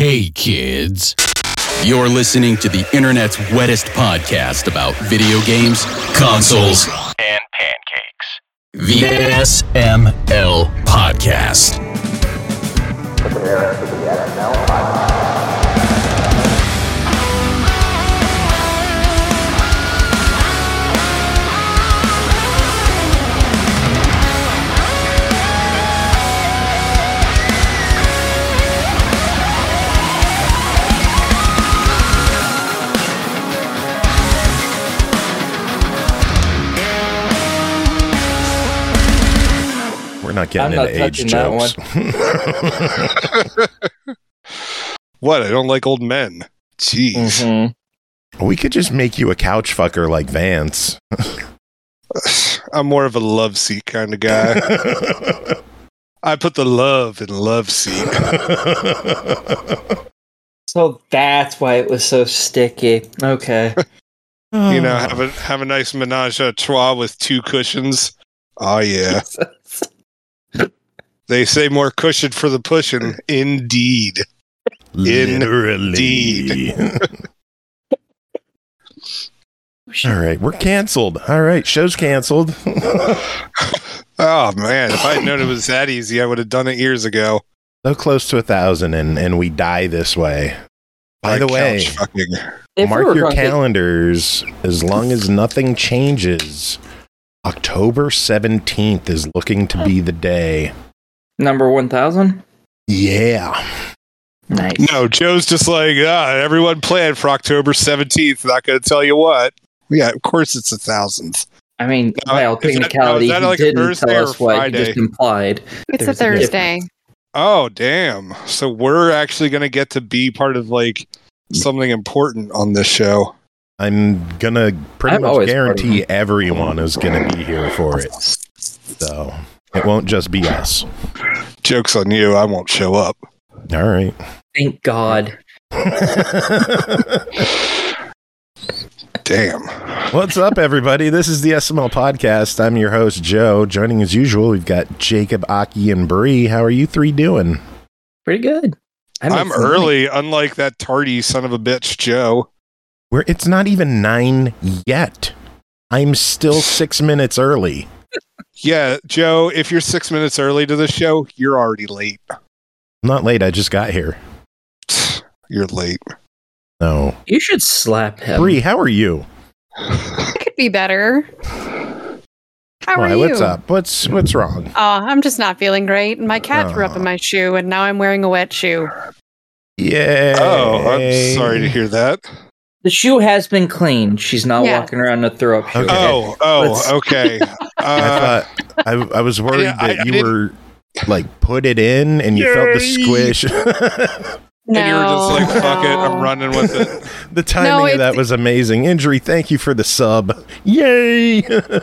Hey kids, you're listening to the internet's wettest podcast about video games, consoles, and pancakes. The SML Podcast. Prepare for the SML Podcast. We're not getting into age jokes. What? I don't like old men. Jeez. Mm-hmm. We could just make you a couch fucker like Vance. I'm more of a love seat kind of guy. I put the love in love seat. So that's why it was so sticky. Okay. You know, have a nice menage a trois with two cushions. Oh yeah. They say more cushion for the pushing. Indeed. Literally. All right, we're canceled. All right, show's canceled. Oh man, if I had known it was that easy, I would have done it years ago. So close to 1,000 and we die this way. By the way, mark your calendars. As long as nothing changes, October 17th is looking to be the day. Number 1,000? Yeah. Nice. No, Joe's just like, everyone planned for October 17th. Not going to tell you what. Yeah, of course it's 1,000th. I mean, well, technicality, that like he didn't Thursday tell us or what, Friday? he just implied. It's a Thursday. Oh, damn. So we're actually going to get to be part of, like, something important on this show. I'm going to pretty much guarantee everyone is going to be here for it. So it won't just be us. Joke's on you. I won't show up. All right. Thank God. Damn. What's up, everybody? This is the SML Podcast. I'm your host, Joe. Joining as usual, we've got Jacob, Aki, and Bree. How are you three doing? Pretty good. I'm early, unlike that tardy son of a bitch, Joe. It's not even 9 yet. I'm still 6 minutes early. Yeah, Joe, if you're 6 minutes early to the show, you're already late. I'm not late. I just got here. You're late. No. You should slap him. Bree, how are you? It could be better. How are you? What's up? What's wrong? Oh, I'm just not feeling great. My cat threw up in my shoe, and now I'm wearing a wet shoe. Yeah. Oh, I'm sorry to hear that. The shoe has been cleaned. She's not walking around a throw up shoe. Okay. Okay. I thought I was worried that you were like put it in and you felt the squish. No. And you were just like, fuck it, I'm running with it. The timing of that was amazing. Injury, thank you for the sub. Yay!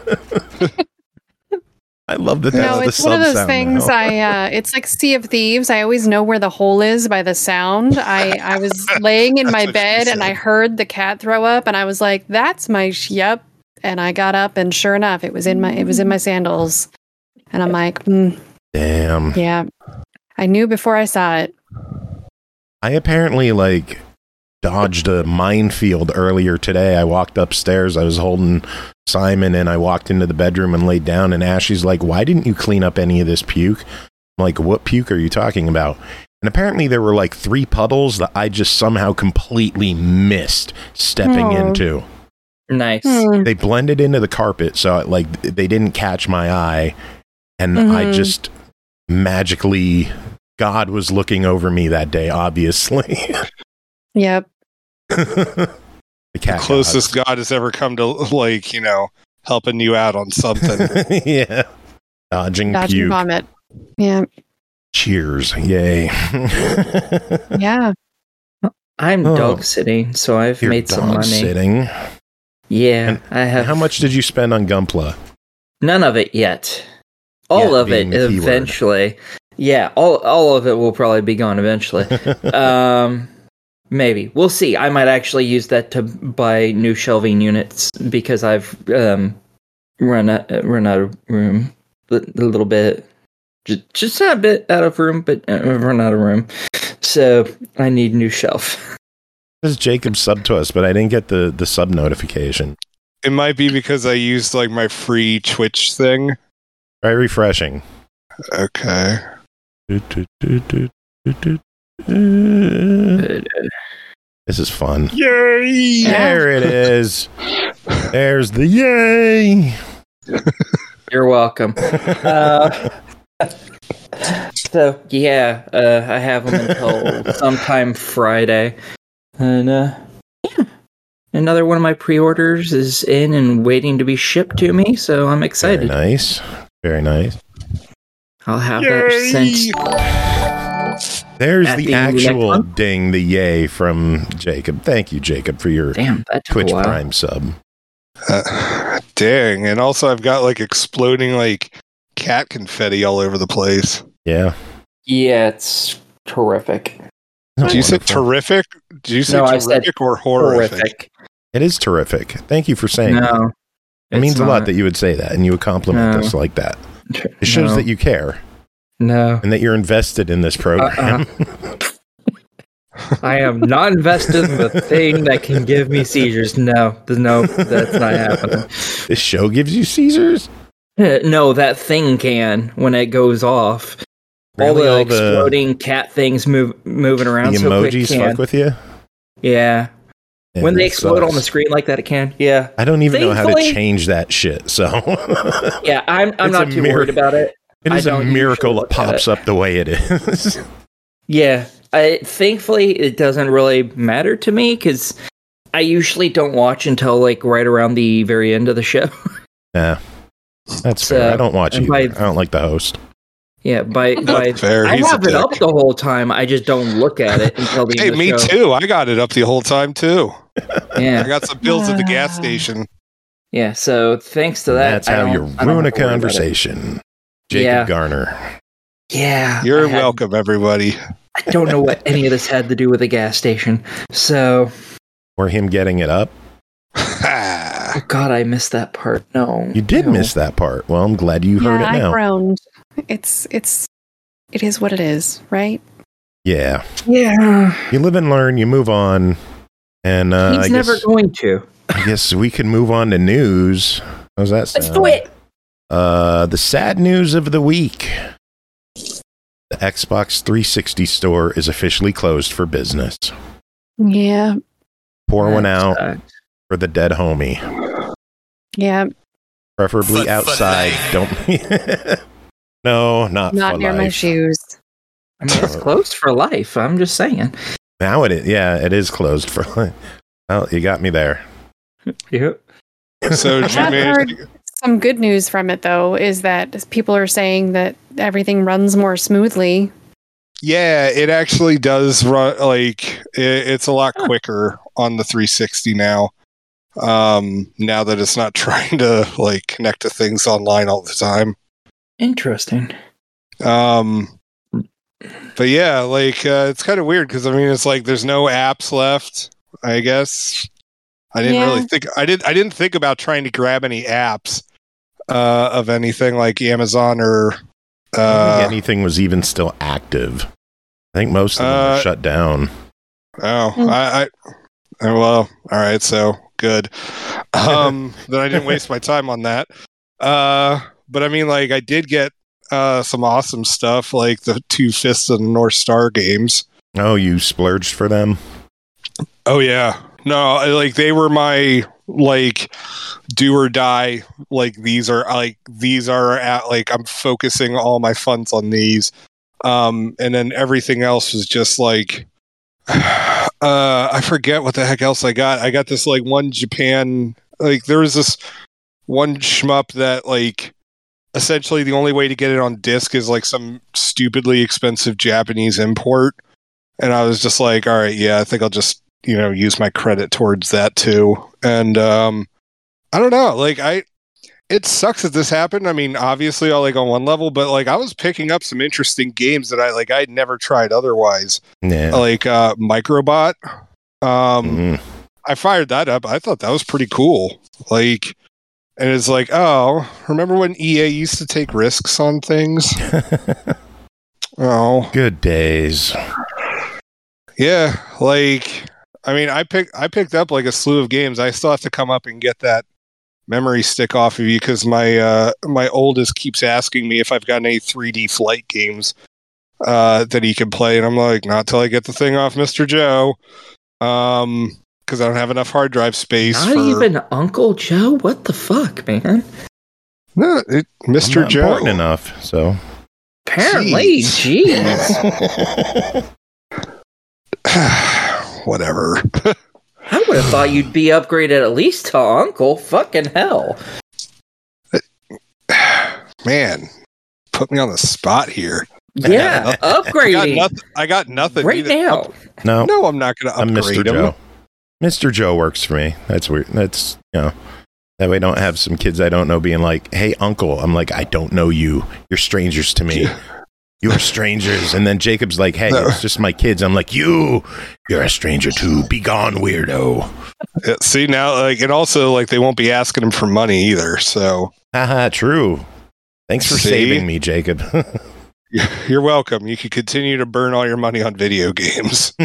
I love that. No, it's one of those things. It's like Sea of Thieves. I always know where the hole is by the sound. I was laying in my bed and I heard the cat throw up, and I was like, "That's my yep." And I got up, and sure enough, it was in my sandals. And I'm like, damn. Yeah, I knew before I saw it. I apparently dodged a minefield earlier today. I walked upstairs. I was holding Simon and I walked into the bedroom and laid down, and Ashley's like, "Why didn't you clean up any of this puke?" I'm like, "What puke are you talking about?" And apparently there were 3 puddles that I just somehow completely missed stepping into. Nice. They blended into the carpet, so they didn't catch my eye, and I just magically, God was looking over me that day, obviously. Yep. The closest God has ever come to, helping you out on something. Yeah. Dodging puke. Vomit. Yeah. Cheers. Yay. Yeah. I'm dog sitting, so I've made some money. Sitting? Yeah, and I have. How much did you spend on Gunpla? None of it yet. All of it eventually. Yeah, all of it will probably be gone eventually. Maybe. We'll see. I might actually use that to buy new shelving units because I've run out of room a little bit. Just not a bit out of room, but run out of room. So I need new shelf. This is Jacob sub to us, but I didn't get the sub notification. It might be because I used like my free Twitch thing. Try refreshing. Okay. This is fun. Yay! There it is. There's the yay. You're welcome. So yeah, I have them until sometime Friday, and yeah, another one of my pre-orders is in and waiting to be shipped to me. So I'm excited. Very nice. Very nice. I'll have that sent. There's At the the next actual one? ding, the yay from Jacob. Thank you, Jacob, for your Damn, that took Twitch a while. Prime sub. Dang. And also I've got like exploding like cat confetti all over the place. Yeah. Yeah, it's terrific. Did you say Wonderful. terrific? Did you say No, I said terrific or horrific? Horrific. It is terrific. Thank you for saying that. No, It means it's a lot not. that you would say that and you would compliment No. us like that. It shows that you care No, and that you're invested in this program. I am not invested in the thing that can give me seizures. No, that's not happening. This show gives you Caesars? No, that thing can when it goes off. Really? All All the the- exploding cat things moving around The so quick emojis can. fuck with you? Yeah, Yeah, when they that explode sucks. on the screen like that, it can. Yeah, I don't even know how to Thankfully- change that shit, so yeah. I'm It's not a too mir- worried about it. it I is a don't miracle usually it pops up the way it is. Yeah, thankfully it doesn't really matter to me because I usually don't watch until like right around the very end of the show. Yeah. That's So, fair. I don't watch and either. by- I don't like the host. Yeah, by fair. I He's a have it up dick. the whole time. I just don't look at it until the Hey, end of the me show. too. I got it up the whole time too. I Yeah, got some bills at the gas station. yeah. So thanks to that, That's I how don't- you I don't ruin have a to worry about it. conversation. Jacob Yeah. Garner. Yeah, You're I had- welcome, everybody. I don't know what any of this had to do with a gas station. So, Or him getting it up. oh God, I missed that part. No, You did no. miss that part. Well, I'm glad you heard it I now. groaned. It is what it is, right? Yeah. Yeah, You live and learn, you move on. And he's I never guess, going to. I guess we can move on to news. How's that sound? Let's do it. The sad news of the week. The Xbox 360 store is officially closed for business. Yeah, Pour one That out sucks. for the dead homie. yeah. Preferably outside. Don't. No, not Not for near my life. shoes. I mean, it's closed for life. I'm just saying. Now it is. Yeah, it is closed for life. Well, you got me there. Yep. So, I did you have manage to- heard some good news from it, though, is that people are saying that everything runs more smoothly. yeah, it actually does run. Like, it's a lot quicker on the 360 now. Now that it's not trying to like connect to things online all the time. Interesting. But yeah, like it's kind of weird because I mean it's like there's no apps left. I guess I didn't Yeah. really think I didn't think about trying to grab any apps of anything like Amazon or I don't think anything was even still active. I think most of them were shut down. I well, all right, so good. Then I didn't waste my time on that. But I mean, like I did get some awesome stuff, like the Two Fists of the North Star games. Oh, you splurged for them? Oh yeah, no, like they were my like do or die. Like these are at like I'm focusing all my funds on these, and then everything else was just like I forget what the heck else I got. I got this like one Japan, like there was this one shmup that like essentially the only way to get it on disc is like some stupidly expensive Japanese import. And I was just like, all right, yeah, I think I'll just, use my credit towards that too. And I don't know, like it sucks that this happened. I mean, obviously on one level, but like I was picking up some interesting games that I'd never tried otherwise. Yeah. Like Microbot. Mhm. I fired that up. I thought that was pretty cool. Like, and it's like, oh, remember when EA used to take risks on things? Oh, Good days. Yeah, like I mean, I picked up like a slew of games. I still have to come up and get that memory stick off of you because my oldest keeps asking me if I've got any 3D flight games that he can play, and I'm like, not till I get the thing off Mr. Joe, because I don't have enough hard drive space. Not even Uncle Joe. What the fuck, man? No, Mr. I'm not Joe. important enough, so. Apparently, jeez. Whatever. I would have thought you'd be upgraded at least to Uncle. Fucking hell. Man, put me on the spot here. Yeah, upgrading. I got nothing right either. now. No, I'm not going to I'm upgrade Mr. him. Joe. Mr. Joe works for me. That's weird. That's, that way I don't have some kids I don't know being like, hey, uncle. I'm like, I don't know you. You're strangers to me. You're strangers. And then Jacob's like, hey, it's just my kids. I'm like, you're a stranger too. Be gone, weirdo. Yeah, see, now, like, and also, like, they won't be asking him for money either, so. Haha, true. Thanks for saving me, Jacob. You're welcome. You can continue to burn all your money on video games.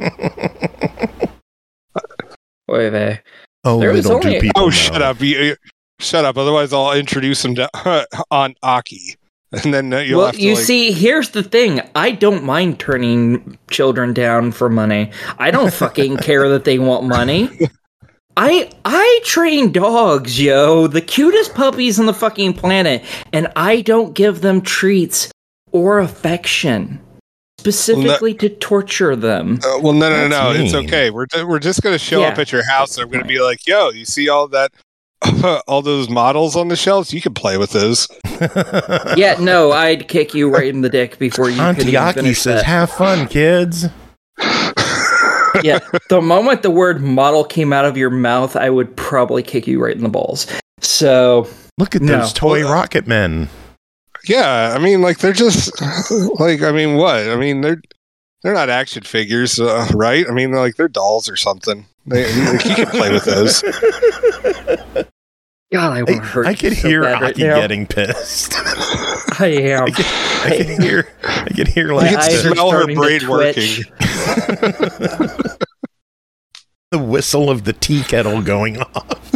Wait there. Oh, There was little do only- people Oh, know. shut up. Shut up. Otherwise, I'll introduce him to, on Aki. And then you'll Well, have to, you like, see, here's the thing. I don't mind turning children down for money. I don't fucking care that they want money. I train dogs, yo. The cutest puppies on the fucking planet. And I don't give them treats or affection. Specifically to torture them. well, no. That's It's mean. okay. We're just going to show up Yeah. at your house and I'm going to be like, yo, you see all that, all those models on the shelves? You can play with those. Yeah, no, I'd kick you right in the dick before you could even Auntie finish says, that. have fun, kids. Yeah, the moment the word model came out of your mouth, I would probably kick you right in the balls. So, Look at No. those toy rocket men. Yeah, I mean, like, they're just, like, I mean, what? I mean, they're not action figures, right? I mean, like, they're dolls or something. Like, you can play with those. God, I want to hurt I you could so hear bad right Aki now. getting pissed. I am. I can hear You like can eyes are smell her starting to brain twitch. working. the whistle of the tea kettle going off.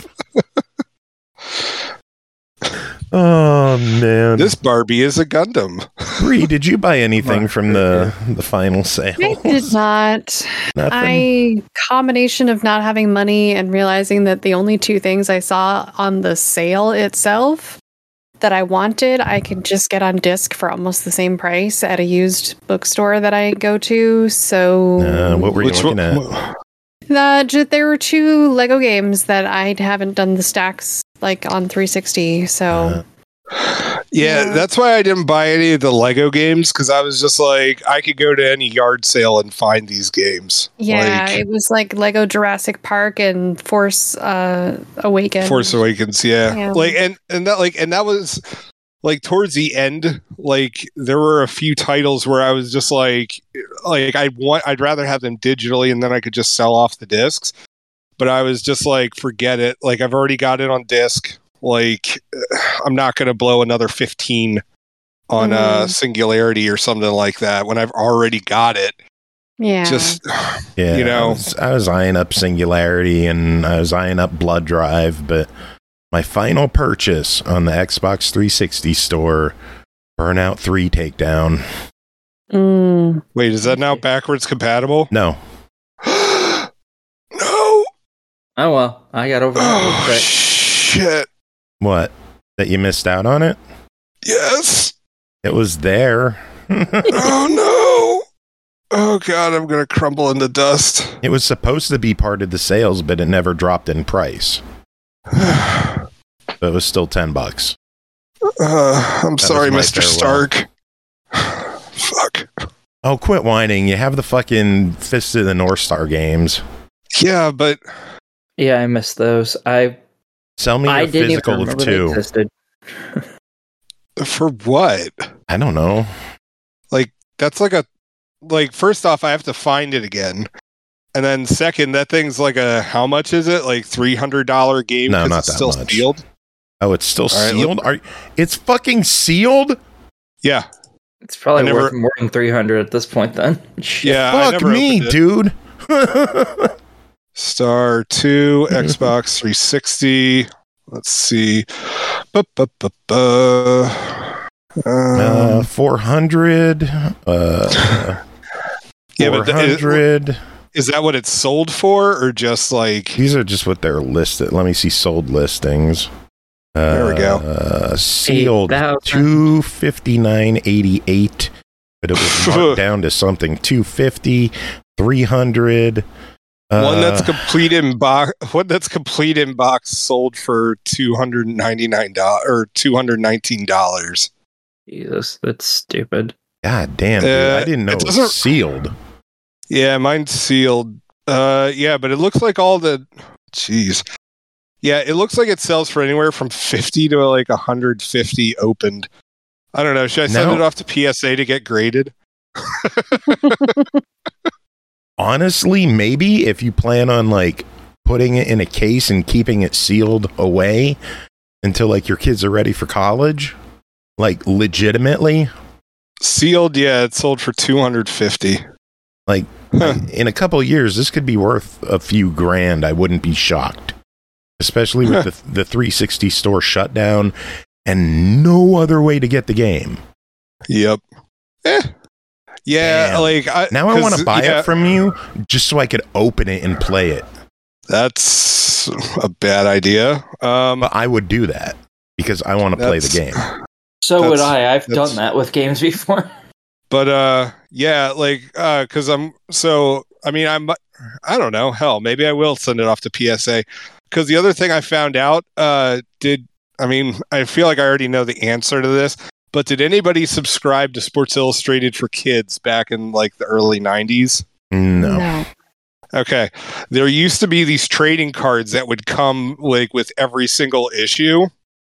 Oh man, This Barbie is a Gundam. Bree, did you buy anything from the final sale? I did not. Nothing. Combination of not having money and realizing that the only two things I saw on the sale itself that I wanted, I could just get on disc for almost the same price at a used bookstore that I go to. So What were you Which looking one? at? there were two Lego games that I haven't done the stacks like on 360. So Yeah, that's why I didn't buy any of the Lego games, because I was just like, I could go to any yard sale and find these games. yeah, Like, it was like Lego Jurassic Park and Force Awakens. Force Awakens, yeah. Yeah. Like and that was like towards the end, like there were a few titles where I was just like I'd rather have them digitally and then I could just sell off the discs. But I was just like, forget it. Like, I've already got it on disc. Like, I'm not going to blow another 15 on Singularity or something like that when I've already got it. Yeah. Just, Yeah, you know. I was eyeing up Singularity and I was eyeing up Blood Drive, but my final purchase on the Xbox 360 store, Burnout 3 Takedown. wait, is that now backwards compatible? No, No. Oh well, I got over that real Oh, quick. shit. what? That you missed out on it? Yes. It was there. Oh, no. Oh, God, I'm going to crumble into dust. It was supposed to be part of the sales, but it never dropped in price. So it was still $10. I'm sorry, my Mr. farewell. Stark. Fuck. Oh, quit whining. You have the fucking Fist of the North Star games. Yeah, but Yeah, I missed those. Sell me I a didn't even physical of remember they 2. existed. for what? I don't know. That's like first off, I have to find it again. And then second, that thing's like how much is it? Like $300 game? No, 'cause not it's that still much. sealed? Oh, it's still All right, sealed? It's fucking sealed? Yeah. It's probably I never- worth more than 300 at this point. Then. Shit. Yeah, I Fuck never me, opened it. dude. Star 2, Xbox 360. Let's see. 400. Yeah, but 400. is that what it's sold for, or just like? These are just what they're listed. Let me see sold listings. There we go. Sealed 8,000. 259.88, but it was marked down to something 250, 300. One that's complete in box. One that's complete in box sold for $299 or $219. Jesus, that's stupid. God damn, dude! I didn't know it it was doesn't- sealed. Yeah, mine's sealed. Yeah, but it looks like all the. Jeez. Yeah, it looks like it sells for anywhere from 50 to like 150 opened. I don't know. Should I send No. it off to PSA to get graded? Honestly, maybe if you plan on like putting it in a case and keeping it sealed away until like your kids are ready for college, like legitimately, Sealed, yeah, it sold for 250. like Huh. in a couple of years, this could be worth a few grand. I wouldn't be shocked, especially with the 360 store shutdown and no other way to get the game. Yep. Yeah, Damn. like Now I want to buy yeah, it from you just so I could open it and play it. That's a bad idea. But I would do that because I want to play the game. So would That's- I. I've that's- done that with games before. But yeah, like because I don't know. Hell, maybe I will send it off to PSA. Because the other thing I found out, I feel like I already know the answer to this. But did anybody subscribe to Sports Illustrated for Kids back in like the early 90s? No. Okay. There used to be these trading cards that would come like with every single issue.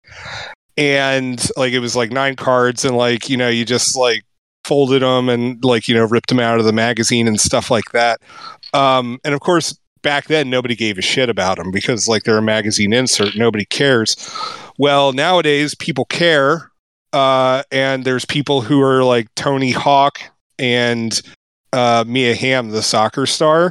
And like it was like 9 cards and like, you just like folded them and like, ripped them out of the magazine and stuff like that. And of course, back then nobody gave a shit about them because like they're a magazine insert. Nobody cares. Well, nowadays people care. And there's people who are like Tony Hawk and Mia Hamm, the soccer star.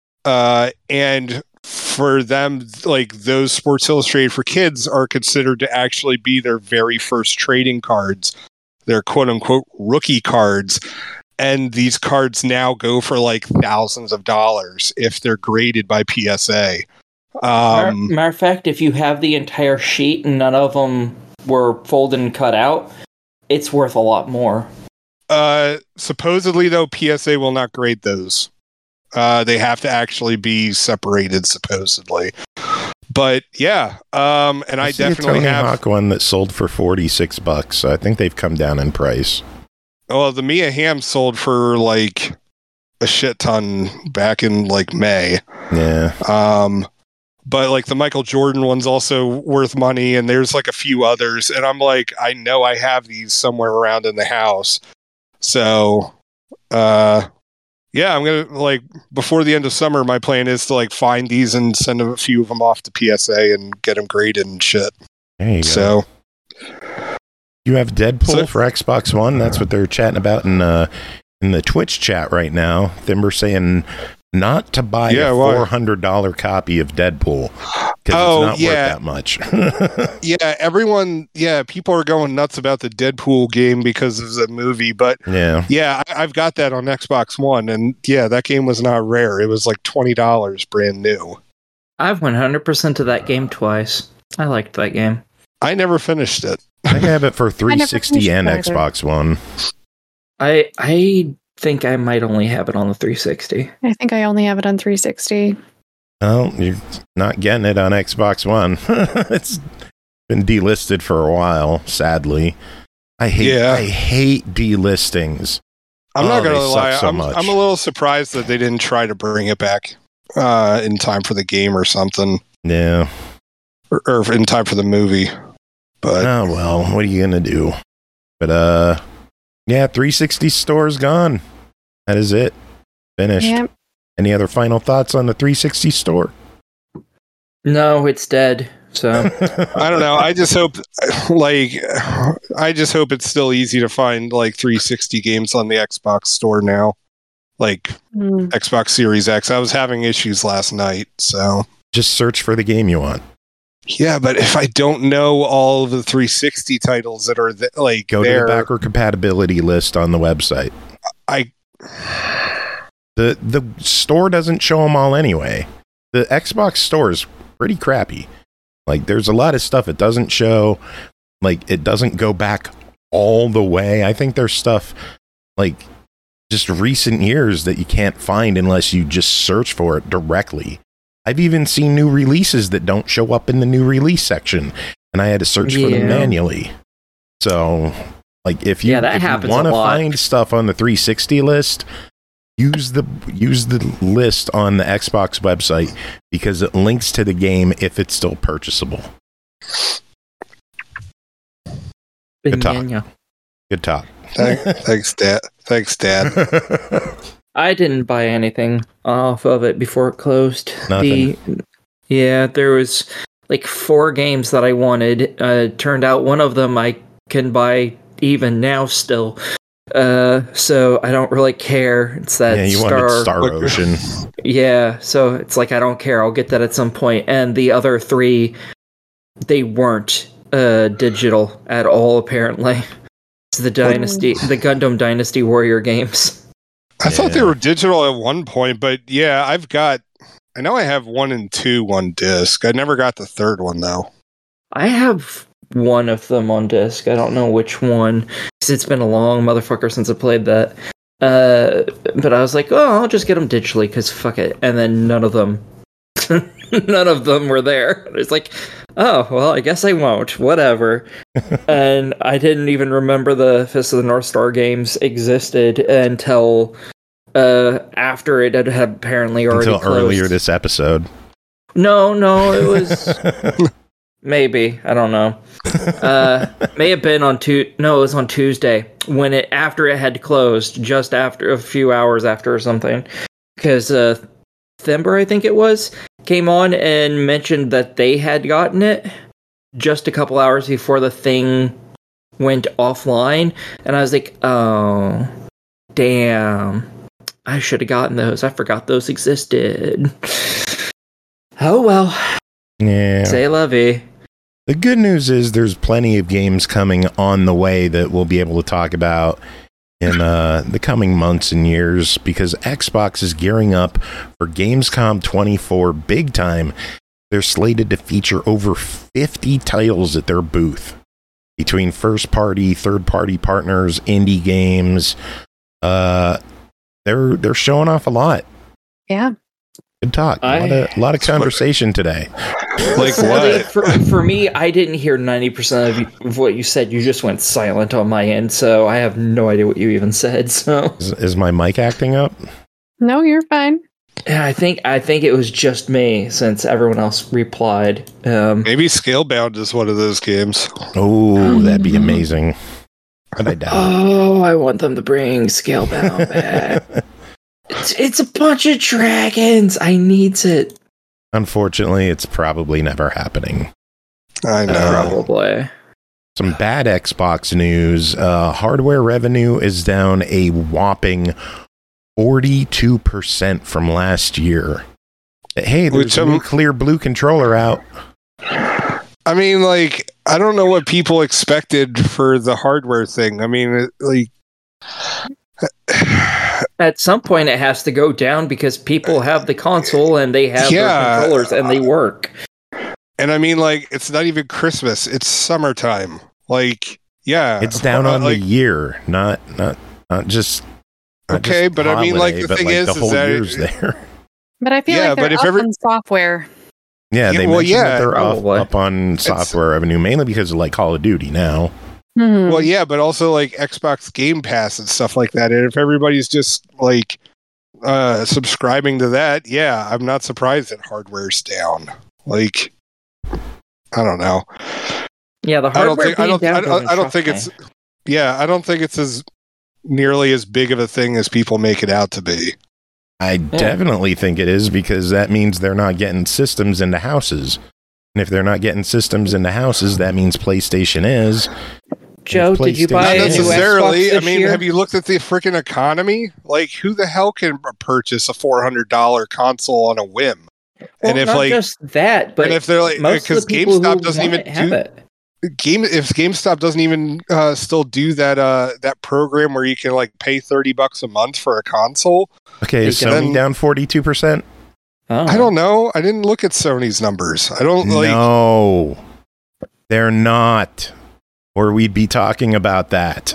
And for them, like those Sports Illustrated for Kids are considered to actually be their very first trading cards. They're quote unquote rookie cards. And these cards now go for like thousands of dollars if they're graded by PSA. Matter of fact, if you have the entire sheet and none of them were folded and cut out, it's worth a lot more. Supposedly, though, PSA will not grade those. They have to actually be separated, supposedly. But yeah, and I see a definitely Tony have. Hawk one that sold for $46. So I think they've come down in price. Well, the Mia Hamm sold for like a shit ton back in like May. Yeah. But like the Michael Jordan one's also worth money, and there's like a few others. And I'm like, I know I have these somewhere around in the house. So, yeah, I'm gonna like before the end of summer. My plan is to like find these and send a few of them off to PSA and get them graded and shit. There you go. So, You have Deadpool So- for Xbox One. That's what they're chatting about in the Twitch chat right now. Thimber saying not to buy Yeah, a why? $400 copy of Deadpool because Oh, it's not yeah. worth that much. people are going nuts about the Deadpool game because of the movie. But Yeah. yeah, I've got that on Xbox One, and yeah, that game was not rare. It was like $20 brand new. I've 100% to that game twice. I liked that game. I never finished it. I have it for never 360 finished and it either. Xbox One. I think I might only have it on the 360. I think I only have it on 360. Well, you're not getting it on Xbox One. It's been delisted for a while, sadly. I hate delistings. I'm not Oh, gonna they suck lie. so I'm much. a little surprised that they didn't try to bring it back in time for the game or something, Yeah. or in time for the movie. But Oh well, what are you gonna do? But yeah, 360 store's gone. That is it. Finished. Yep. Any other final thoughts on the 360 store? No, it's dead. So I don't know. I just hope it's still easy to find like 360 games on the Xbox store now. Like Xbox Series X. I was having issues last night, so Just search for the game you want. yeah. But if I don't know all of the 360 titles that are Go to the backward compatibility list on the website. The store doesn't show them all anyway. The Xbox store is pretty crappy. Like, there's a lot of stuff it doesn't show. Like, it doesn't go back all the way. I think there's stuff, like, just recent years that you can't find unless you just search for it directly. I've even seen new releases that don't show up in the new release section, and I had to search for them manually. So, like, if you, want to find stuff on the 360 list, use the list on the Xbox website because it links to the game if it's still purchasable. Good talk. Good talk. Thanks, Dad. I didn't buy anything off of it before it closed. Nothing. There was like 4 games that I wanted. Turned out one of them I can buy even now still. So I don't really care. It's that you wanted Star Ocean. Yeah, so it's like I don't care. I'll get that at some point. And the other 3, they weren't digital at all. Apparently, it's the Gundam Dynasty Warrior games. I thought they were digital at one point, but yeah, I know I have 1 and 2 on disc. I never got the third one though. I have one of them on disc. I don't know which one, because it's been a long motherfucker since I played that. But I was like, oh, I'll just get them digitally, because fuck it. And then none of them were there. It's like, oh, well, I guess I won't. Whatever. And I didn't even remember the Fist of the North Star games existed until after it had apparently already closed. Earlier this episode. No, it was... Maybe, I don't know. May have been on it was on Tuesday when after it had closed, just after a few hours after or something, because Thember, I think it was, came on and mentioned that they had gotten it just a couple hours before the thing went offline, and I was like, oh, damn, I should have gotten those. I forgot those existed. Oh well. Yeah. C'est la vie. The good news is there's plenty of games coming on the way that we'll be able to talk about in the coming months and years, because Xbox is gearing up for Gamescom 24 big time. They're slated to feature over 50 titles at their booth, between first-party, third-party partners, indie games. They're showing off a lot. Yeah. Good talk. A lot of conversation today. Like what? For me, I didn't hear 90% of what you said. You just went silent on my end, so I have no idea what you even said. So is my mic acting up? No, you're fine. Yeah, I think it was just me, since everyone else replied. Maybe Scalebound is one of those games. Oh, that'd be amazing. But I doubt. Oh, I want them to bring Scalebound back. It's a bunch of dragons. I needs it. Unfortunately, it's probably never happening. I know. Probably. Some bad Xbox news. Hardware revenue is down a whopping 42% from last year. Hey, there's a new clear blue controller out. I mean, like, I don't know what people expected for the hardware thing. I mean, at some point it has to go down because people have the console and they have their controllers and they work. And I mean, like, it's not even Christmas. It's summertime. Like, yeah. It's down on the year, not just... Okay, but holiday, I mean, like, the thing is the whole that year's there. But I feel like they're up on software. Yeah, they mentioned that they're up on software revenue, mainly because of, like, Call of Duty now. Mm-hmm. Well, yeah, but also, like, Xbox Game Pass and stuff like that. And if everybody's just, like, subscribing to that, yeah, I'm not surprised that hardware's down. Like, I don't know. Yeah, the hardware I don't think it's... Yeah, I don't think it's as nearly as big of a thing as people make it out to be. I definitely think it is, because that means they're not getting systems into houses. And if they're not getting systems into houses, that means PlayStation is. Joe, did you buy Not a new necessarily. Xbox I this mean, year? have you looked at the freaking economy? Like, who the hell can purchase a $400 console on a whim? Well, and if not like, just that, but and if they're like, most of because the people GameStop who doesn't want even it have do it. if GameStop doesn't even still do that program where you can like pay $30 a month for a console. Okay, is They Sony don't- down 42%? Oh. I don't know. I didn't look at Sony's numbers. I don't like. No, they're not. Or we'd be talking about that.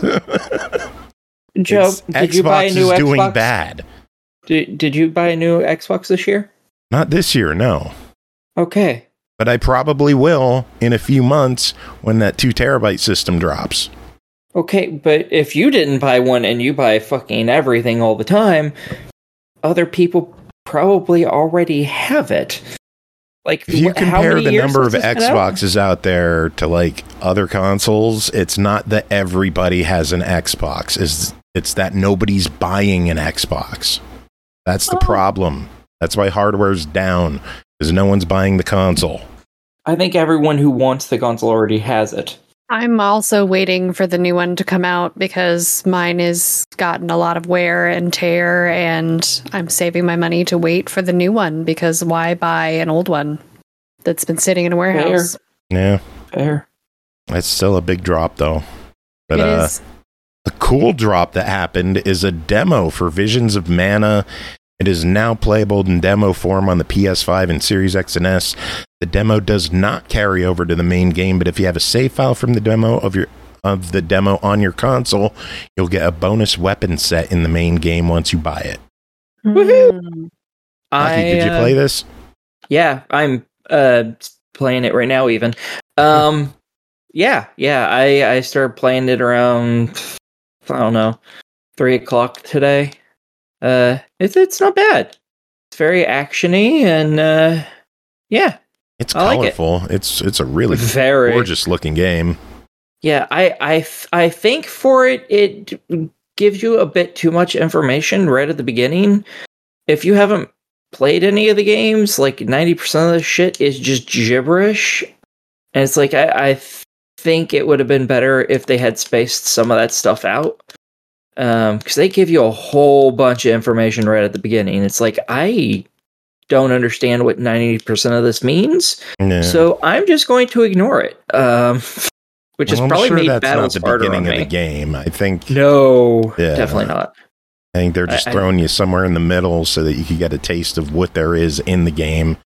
Joe, did you buy a new is doing Xbox? bad. Did you buy a new Xbox this year? Not this year, no. Okay. But I probably will in a few months when that 2 terabyte system drops. Okay, but if you didn't buy one and you buy fucking everything all the time, other people probably already have it. Like, If you how compare many the years number has of this been out? Xboxes out there to like other consoles, it's not that everybody has an Xbox. It's that nobody's buying an Xbox. That's the problem. That's why hardware's down, because no one's buying the console. I think everyone who wants the console already has it. I'm also waiting for the new one to come out because mine has gotten a lot of wear and tear, and I'm saving my money to wait for the new one because why buy an old one that's been sitting in a warehouse? Yeah, Fair. it's still a big drop though. But It is. a cool drop that happened is a demo for Visions of Mana. It is now playable in demo form on the PS5 and Series X and S. The demo does not carry over to the main game, but if you have a save file from the demo of the demo on your console, you'll get a bonus weapon set in the main game once you buy it. Mm. Lucky, did you play this? Yeah, I'm playing it right now. Even, yeah. I started playing it around, I don't know, 3:00 today. It's not bad. It's very actiony and yeah, It's I like it. colorful. It's a really very gorgeous looking game. Yeah, I think for it gives you a bit too much information right at the beginning. If you haven't played any of the games, like 90% of the shit is just gibberish. And it's like I think it would have been better if they had spaced some of that stuff out. Because they give you a whole bunch of information right at the beginning. It's like, I don't understand what 90% of this means, Yeah. so I'm just going to ignore it. Which has Well, I'm probably sure made that's battles not the harder beginning on of me. the game. I think No, Yeah. definitely not. they're just I- throwing you somewhere in the middle so that you can get a taste of what there is in the game.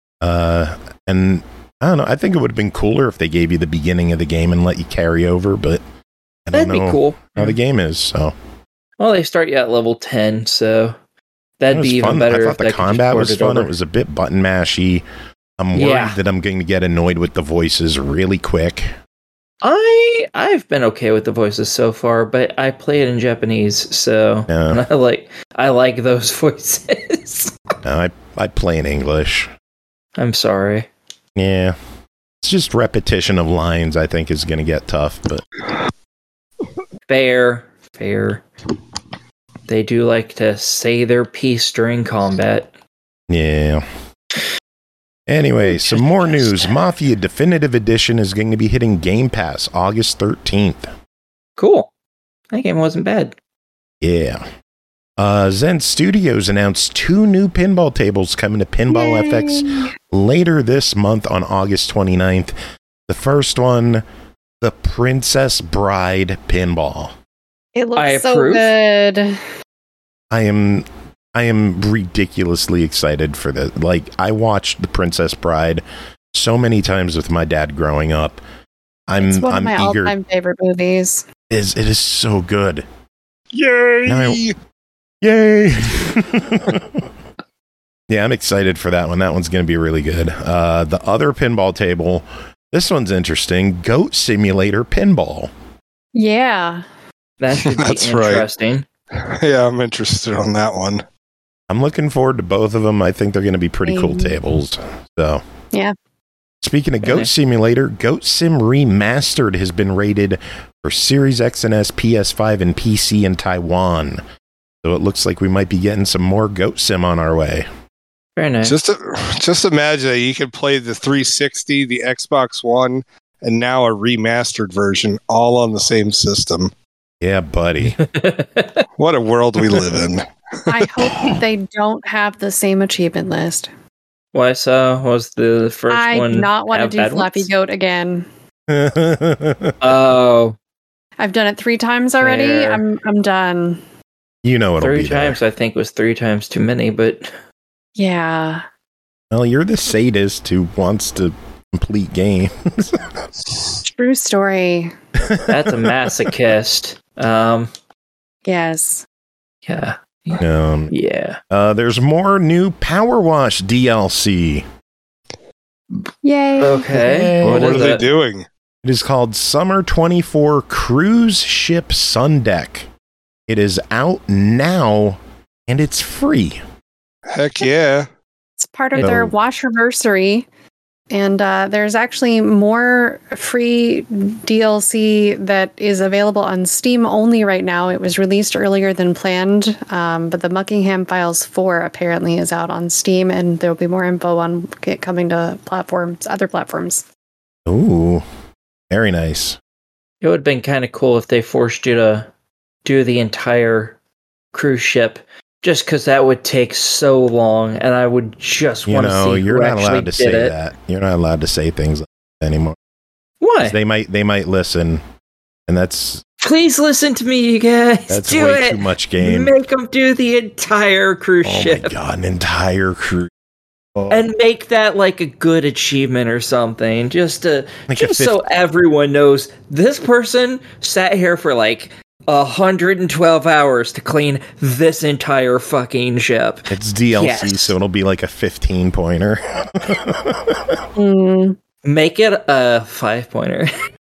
And I don't know. I think it would have been cooler if they gave you the beginning of the game and let you carry over, but I don't That'd know be cool. how the game is. So Well, they start you at level 10, so it that'd was be even fun. better I if thought they the could just combat port was it fun. over. It was a bit button mashy. I'm worried Yeah. that I'm going to get annoyed with the voices really quick. I've been okay with the voices so far, but I play it in Japanese, so Yeah. I like those voices. No, I play in English. I'm sorry. Yeah. It's just repetition of lines, I think, is going to get tough. But Fair. They do like to say their piece during combat. yeah. Anyway, some more news. Mafia Definitive Edition is going to be hitting Game Pass August 13th. Cool. That game wasn't bad. Yeah. Zen Studios announced 2 new pinball tables coming to Pinball FX later this month on August 29th. The first one, the Princess Bride Pinball. It I looks so approve. good. I am ridiculously excited for this. Like, I watched The Princess Bride so many times with my dad growing up. It's one of I'm my eager. all-time favorite movies. It is so good. Yay! Now Yay! Yeah, I'm excited for that one. That one's going to be really good. The other pinball table, this one's interesting. Goat Simulator Pinball. Yeah. That should be That's right. interesting. Yeah, I'm interested on that one. I'm looking forward to both of them. I think they're going to be pretty cool tables. So, Yeah. Speaking of Okay. Goat Simulator, Goat Sim Remastered has been rated for Series X and S, PS5, and PC in Taiwan. So it looks like we might be getting some more Goat Sim on our way. Very nice. Just imagine that you could play the 360, the Xbox One, and now a remastered version, all on the same system. Yeah, buddy. What a world we live in. I hope they don't have the same achievement list. Why so? Was the first I one do not want to have do bad Flappy ones? Goat again. Oh, I've done it 3 times already. Fair. I'm done. You know it'll 3 be times there. I think was 3 times too many, but Yeah. Well, you're the sadist who wants to complete games. True story. that's a masochist. Yes. Yeah. Yeah. There's more new Power Wash DLC. Yay. Okay. What is are they that? doing? It is called Summer 24 Cruise Ship Sun Deck. It is out now, and it's free. Heck yeah. It's part of So- their Washiversary. And there's actually more free DLC that is available on Steam only right now. It was released earlier than planned, but the Muckingham Files 4 apparently is out on Steam, and there'll be more info on it coming to other platforms. Ooh, very nice. It would have been kind of cool if they forced you to do the entire cruise ship, just because that would take so long, and I would just You want to know, see you're who not actually allowed to did say it. that. You're not allowed to say things like that anymore. 'Cause Why? They might listen, and that's Please listen to me, you guys. that's do way it. too much game. Make them do the entire cruise Oh ship. my god, an entire cruise. Oh. And make that like a good achievement or something, just to Like a just so everyone knows this person sat here for like 112 hours to clean this entire fucking ship. It's DLC, Yes. so it'll be like a 15-pointer. Make it a 5-pointer.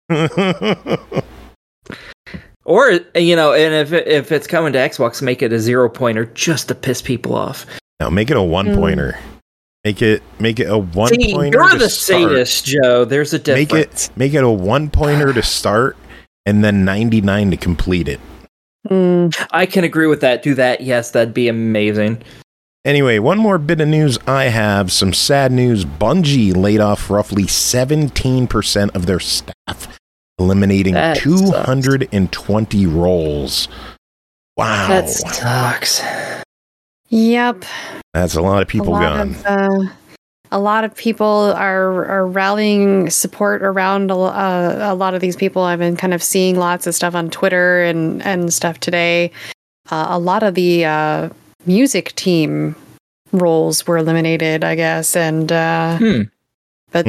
Or, you know, and if it's coming to Xbox, make it a 0-pointer just to piss people off. Now make it a 1-pointer. Make it a 1-pointer. See, you're to the start. sadist, Joe. There's a difference. Make it a 1-pointer to start, and then 99 to complete it. I can agree with that. Do that. Yes, that'd be amazing. Anyway, one more bit of news I have. Some sad news. Bungie laid off roughly 17% of their staff, eliminating That 220 roles. Wow. That sucks. Yep. That's a lot of people gone. A lot of people are rallying support around a lot of these people. I've been kind of seeing lots of stuff on Twitter and stuff today. A lot of the music team roles were eliminated, I guess, and but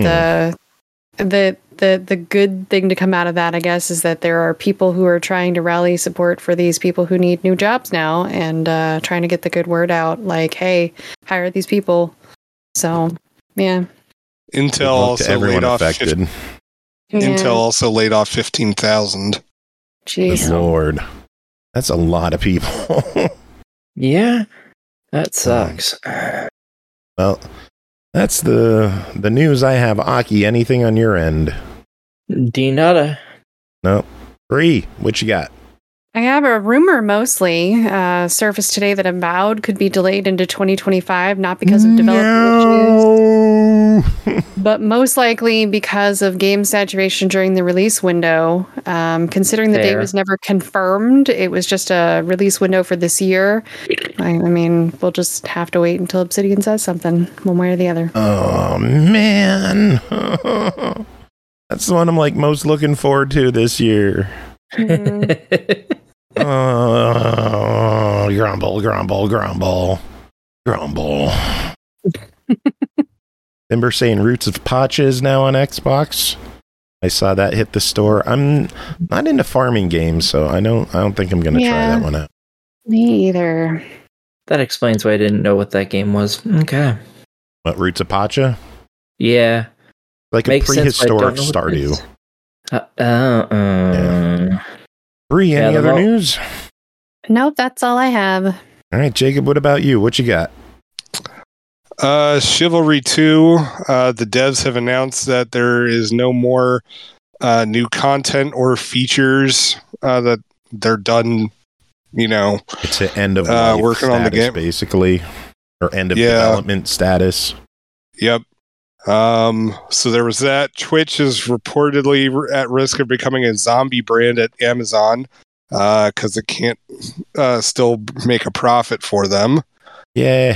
the good thing to come out of that, I guess, is that there are people who are trying to rally support for these people who need new jobs now, and trying to get the good word out, like, hey, hire these people. So, yeah. Good Intel luck to also everyone laid off. affected. Intel also laid off 15,000. Good Jeez. Lord. That's a lot of people. Yeah, that sucks. Well, that's the news I have. Aki, anything on your end? D nada. No. Bree, what you got? I have a rumor mostly surfaced today that Avowed could be delayed into 2025, not because of development issues, but most likely because of game saturation during the release window. Considering the date Fair. was never confirmed, it was just a release window for this year. I mean, we'll just have to wait until Obsidian says something, one way or the other. Oh, man. That's the one I'm like most looking forward to this year. Oh, grumble, grumble, grumble, grumble. Remember saying Roots of Pacha is now on Xbox? I saw that hit the store. I'm not into farming games, so I don't think I'm gonna try Yeah. that one out. Me either. That explains why I didn't know what that game was. Okay. What, Roots of Pacha? Yeah. Like Makes a sense, but I prehistoric don't know what it Stardew. is. Bree, any Yeah, other well- news? Nope, that's all I have. All right, Jacob, what about you? What you got? Chivalry 2, the devs have announced that there is no more new content or features, that they're done, It's the end of life working on the status, game. basically. or end of Yeah. development status. Yep. So there was that. Twitch is reportedly at risk of becoming a zombie brand at Amazon because it can't still make a profit for them. Yeah.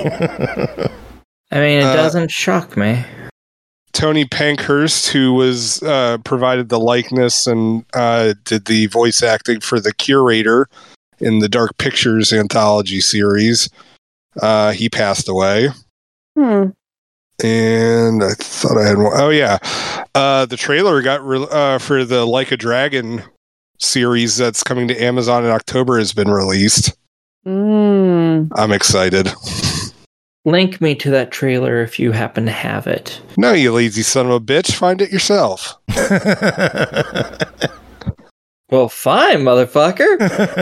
I mean, it doesn't shock me. Tony Pankhurst, who was provided the likeness and did the voice acting for the Curator in the Dark Pictures anthology series, he passed away. And I thought I had one. Oh, yeah. The trailer got for the Like a Dragon series that's coming to Amazon in October has been released. I'm excited. Link me to that trailer if you happen to have it. No, you lazy son of a bitch. Find it yourself. Well, fine, motherfucker.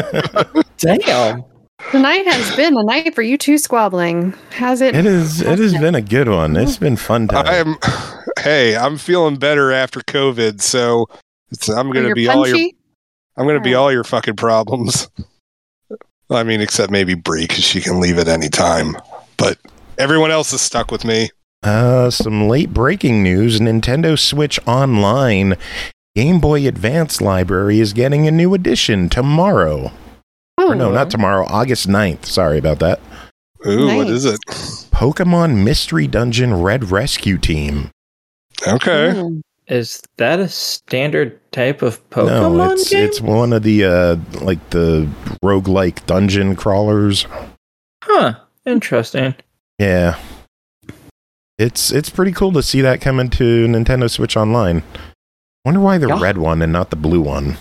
Damn. Tonight has been a night for you two squabbling. Has it? It has been a good one. It's been fun time. I'm feeling better after COVID, so I'm going to be punchy? all your fucking problems. I mean, except maybe Bree, because she can leave at any time. But everyone else is stuck with me. Some late breaking news. Nintendo Switch Online Game Boy Advance library is getting a new edition tomorrow. Or no, not tomorrow, August 9th. Sorry about that. Ooh, Nice. What is it? Pokemon Mystery Dungeon Red Rescue Team. Okay. Is that a standard type of Pokemon No, game? it's one of the the roguelike dungeon crawlers. Huh. Interesting. Yeah. It's pretty cool to see that coming to Nintendo Switch Online. Wonder why the red one and not the blue one.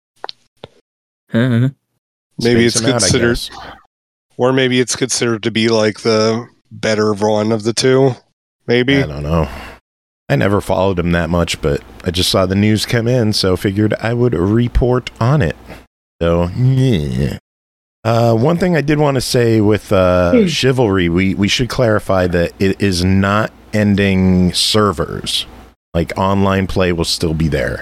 Uh-huh. Maybe Space it's them out, I considered, guess. or maybe it's considered to be like the better one of the two. Maybe. I don't know. I never followed him that much, but I just saw the news come in, so figured I would report on it. So, yeah. One thing I did want to say with Chivalry, we should clarify that it is not ending servers. Like, online play will still be there.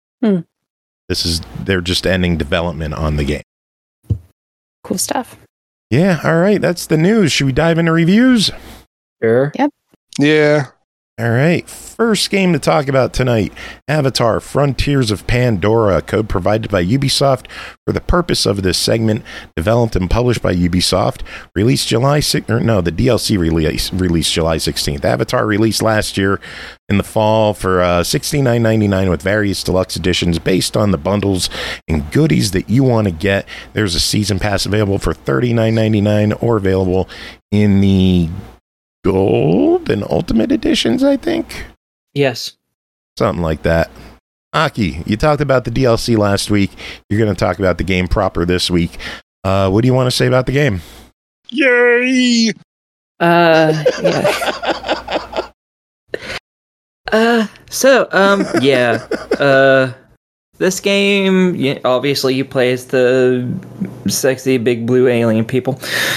They're just ending development on the game. Cool stuff. Yeah, all right, that's the news. Should we dive into reviews? Sure. Yeah. All right, first game to talk about tonight, Avatar Frontiers of Pandora, a code provided by Ubisoft for the purpose of this segment, developed and published by Ubisoft, released July 6th, the DLC released July 16th. Avatar released last year in the fall for $69.99 with various deluxe editions based on the bundles and goodies that you want to get. There's a season pass available for $39.99 or available in the Gold and Ultimate editions, I think. Yes. Something like that. Aki, you talked about the DLC last week. You're going to talk about the game proper this week. What do you want to say about the game? Yay! Yeah. This game, obviously you play as the sexy big blue alien people.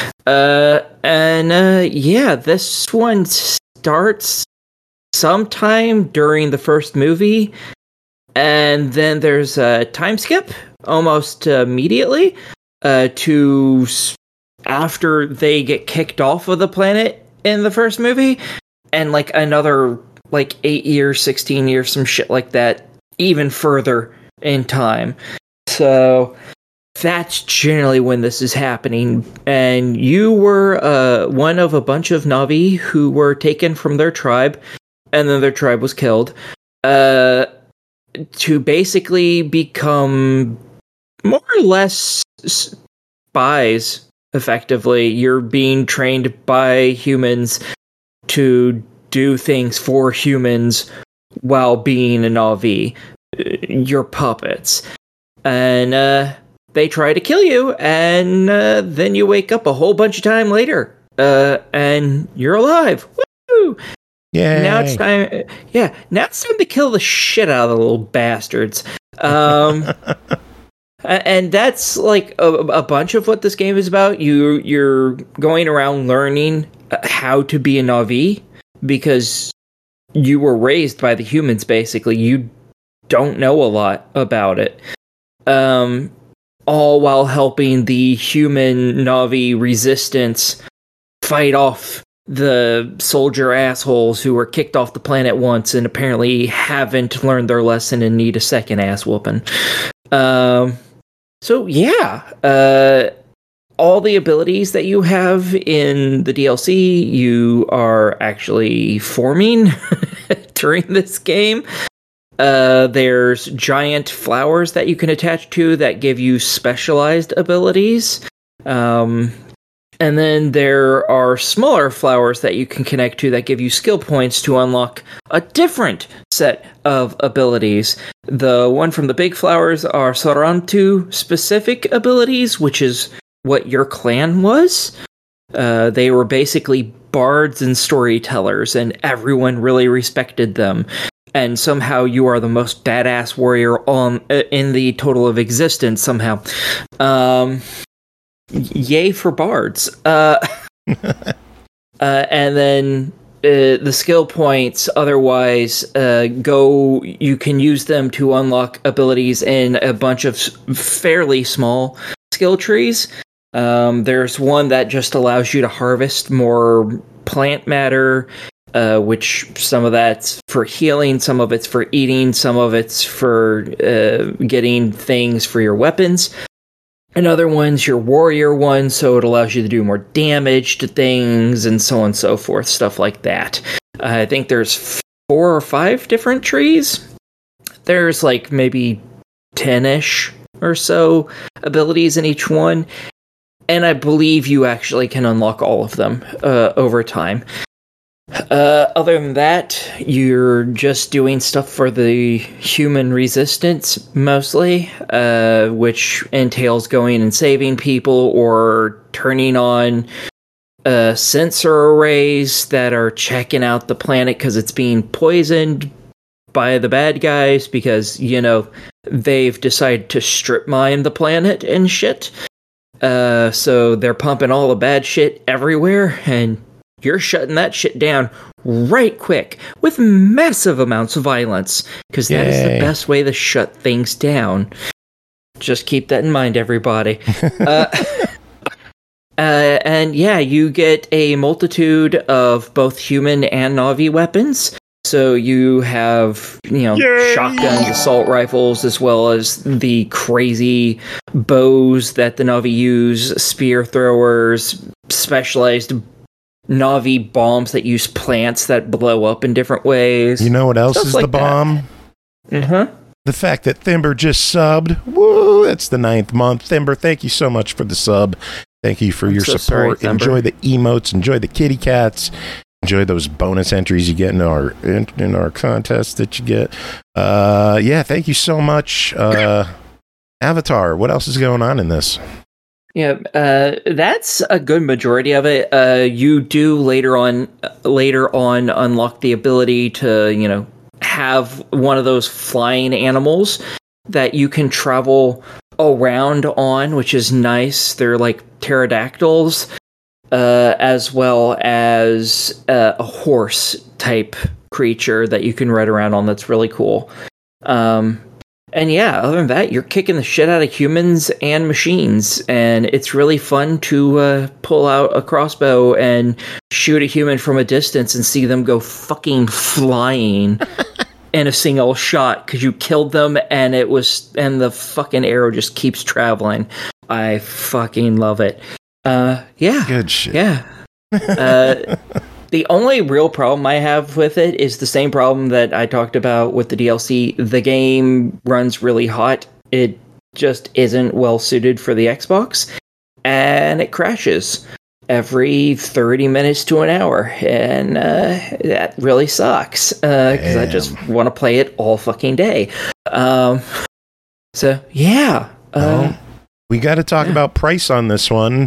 This one starts sometime during the first movie, and then there's a time skip almost immediately to after they get kicked off of the planet in the first movie, and like another 8 years, 16 years, some shit like that, even further in time. So that's generally when this is happening. And you were one of a bunch of Na'vi who were taken from their tribe, and then their tribe was killed, to basically become more or less spies, effectively. You're being trained by humans to do things for humans while being a Na'vi. You're puppets. And they try to kill you, and then you wake up a whole bunch of time later, and you're alive. Woo! Yeah. Now it's time. Yeah, now it's time to kill the shit out of the little bastards. And that's like a bunch of what this game is about. You're going around learning how to be a Na'vi because you were raised by the humans. Basically, you don't know a lot about it. All while helping the human Na'vi resistance fight off the soldier assholes who were kicked off the planet once and apparently haven't learned their lesson and need a second ass whooping. So yeah, all the abilities that you have in the DLC, you are actually forming during this game. There's giant flowers that you can attach to that give you specialized abilities. And then there are smaller flowers that you can connect to that give you skill points to unlock a different set of abilities. The one from the big flowers are Sarantu specific abilities, which is what your clan was. They were basically bards and storytellers, and everyone really respected them. And somehow you are the most badass warrior in the total of existence somehow. Yay for bards. And then the skill points otherwise you can use them to unlock abilities in a bunch of fairly small skill trees. There's one that just allows you to harvest more plant matter, which some of that's for healing, some of it's for eating, some of it's for getting things for your weapons. Another one's your warrior one, so it allows you to do more damage to things, and so on and so forth, stuff like that. I think there's 4 or 5 different trees. There's like maybe 10-ish or so abilities in each one, and I believe you actually can unlock all of them over time. Other than that, you're just doing stuff for the human resistance, mostly, which entails going and saving people or turning on sensor arrays that are checking out the planet because it's being poisoned by the bad guys because, they've decided to strip mine the planet and shit. So they're pumping all the bad shit everywhere, and you're shutting that shit down right quick with massive amounts of violence, because that is the best way to shut things down. Just keep that in mind, everybody. And yeah, you get a multitude of both human and Na'vi weapons. So you have, shotguns, assault rifles, as well as the crazy bows that the Na'vi use, spear throwers, specialized Na'vi bombs that use plants that blow up in different ways. You know what else is the bomb? Uh-huh. The fact that Thimber just subbed. Woo, that's the 9th month. Thimber, thank you so much for the sub. Thank you for your support. Sorry, enjoy the emotes. Enjoy the kitty cats. Enjoy those bonus entries you get in our contest that you get. Yeah, thank you so much. Avatar, what else is going on in this? Yeah, that's a good majority of it. You do later on unlock the ability to, have one of those flying animals that you can travel around on, which is nice. They're like pterodactyls, as well as a horse type creature that you can ride around on. That's really cool. And yeah, other than that, you're kicking the shit out of humans and machines, and it's really fun to pull out a crossbow and shoot a human from a distance and see them go fucking flying in a single shot because you killed them, and the fucking arrow just keeps traveling. I fucking love it. Yeah, good shit. Yeah. The only real problem I have with it is the same problem that I talked about with the DLC. The game runs really hot. It just isn't well suited for the Xbox, and it crashes every 30 minutes to an hour, and that really sucks because I just want to play it all fucking day. So yeah, we got to talk about price on this one.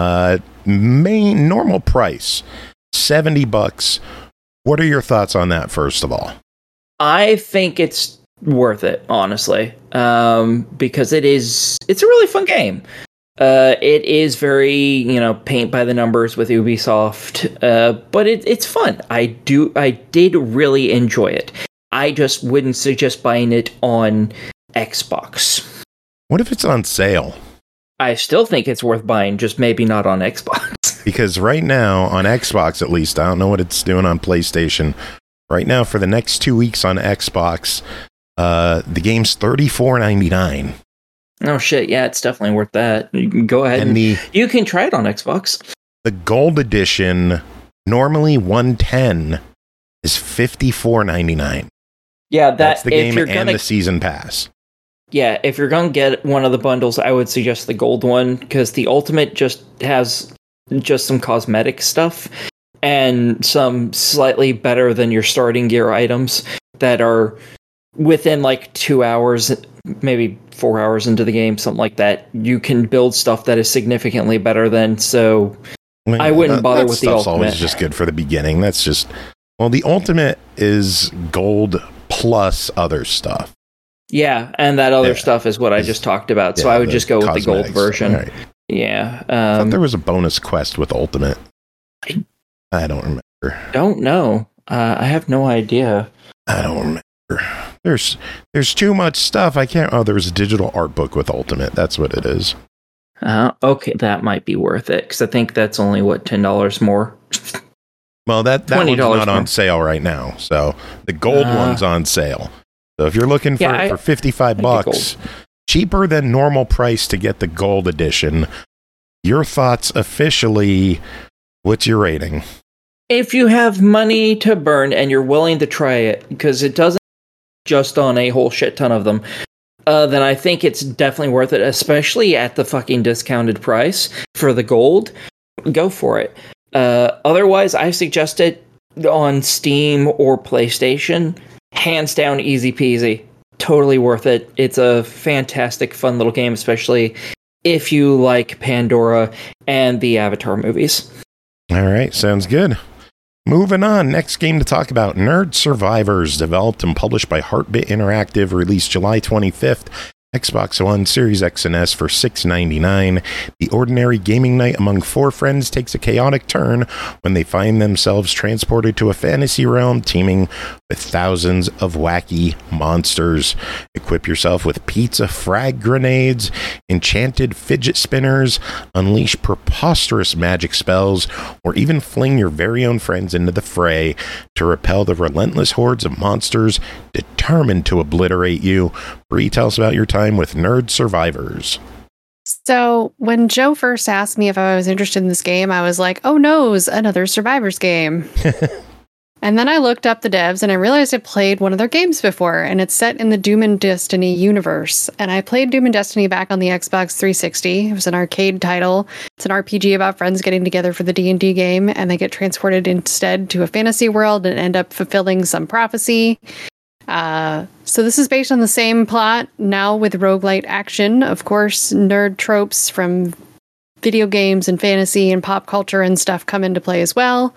Normal price $70. What are your thoughts on that, first of all? I think it's worth it, honestly, because it's a really fun game. It is very, paint by the numbers with Ubisoft, but it's fun. I did really enjoy it. I just wouldn't suggest buying it on Xbox. What if it's on sale? I still think it's worth buying, just maybe not on Xbox. Because right now, on Xbox at least, I don't know what it's doing on PlayStation. Right now, for the next 2 weeks on Xbox, the game's $34.99. Oh shit! Yeah, it's definitely worth that. You can go ahead And you can try it on Xbox. the Gold Edition, normally $110, is $54.99. Yeah, That's the if game you're and gonna, the season pass. yeah, if you're gonna get one of the bundles, I would suggest the gold one because the Ultimate just has just some cosmetic stuff and some slightly better than your starting gear items that are within like 2 hours, maybe 4 hours into the game, something like that. You can build stuff that is significantly better than. So I wouldn't bother with the stuff's Ultimate. always just good for the beginning. That's just, well, the Ultimate is gold plus other stuff. Yeah, and that other Yeah. stuff is what I just talked about. So Yeah, I would the just go with the gold cosmetics. version. Right. Yeah. I thought there was a bonus quest with Ultimate. I don't remember. Don't know. I have no idea. I don't remember. There's too much stuff. I can't. Oh, there was a digital art book with Ultimate. That's what it is. Okay, that might be worth it because I think that's only what $10 more. Well, that one's $20 not more. on sale right now. So the gold one's on sale. So if you're looking for, Yeah, for 55 I bucks, cheaper than normal price to get the gold edition. Your thoughts officially? What's your rating? If you have money to burn and you're willing to try it, because it doesn't just on a whole shit ton of them, then I think it's definitely worth it, especially at the fucking discounted price for the gold. Go for it. Otherwise, I suggest it on Steam or PlayStation. Hands down, easy peasy. Totally worth it. It's a fantastic, fun little game, especially if you like Pandora and the Avatar movies. All right, sounds good. Moving on, next game to talk about, Nerd Survivors, developed and published by Heartbit Interactive, released July 25th, Xbox One, Series X and S for $6.99. The ordinary gaming night among four friends takes a chaotic turn when they find themselves transported to a fantasy realm teeming with thousands of wacky monsters. Equip yourself with pizza frag grenades, enchanted fidget spinners, unleash preposterous magic spells, or even fling your very own friends into the fray to repel the relentless hordes of monsters determined to obliterate you. Bree, tell us about your time with Nerd Survivors. So when Joe first asked me if I was interested in this game, I was like, oh no, another Survivors game. And then I looked up the devs and I realized I played one of their games before, and it's set in the Doom and Destiny universe. And I played Doom and Destiny back on the Xbox 360. It was an arcade title. It's an RPG about friends getting together for the D&D game, and they get transported instead to a fantasy world and end up fulfilling some prophecy. So this is based on the same plot, now with roguelite action. Of course, nerd tropes from video games and fantasy and pop culture and stuff come into play as well.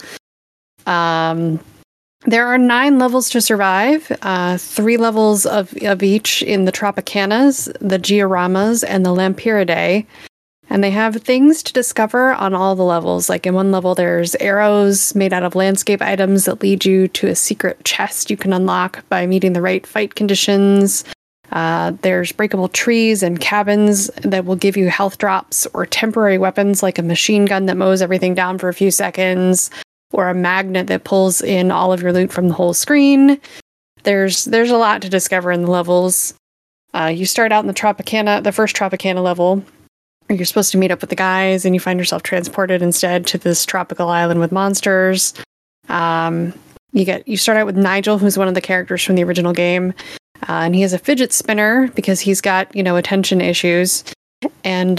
There are 9 levels to survive, 3 levels of each in the Tropicanas, the Georamas, and the Lampiridae. And they have things to discover on all the levels. Like in one level, there's arrows made out of landscape items that lead you to a secret chest you can unlock by meeting the right fight conditions. There's breakable trees and cabins that will give you health drops, or temporary weapons like a machine gun that mows everything down for a few seconds, or a magnet that pulls in all of your loot from the whole screen. There's a lot to discover in the levels. You start out in the first Tropicana level, where you're supposed to meet up with the guys, and you find yourself transported instead to this tropical island with monsters. You start out with Nigel, who's one of the characters from the original game, and he has a fidget spinner because he's got attention issues, and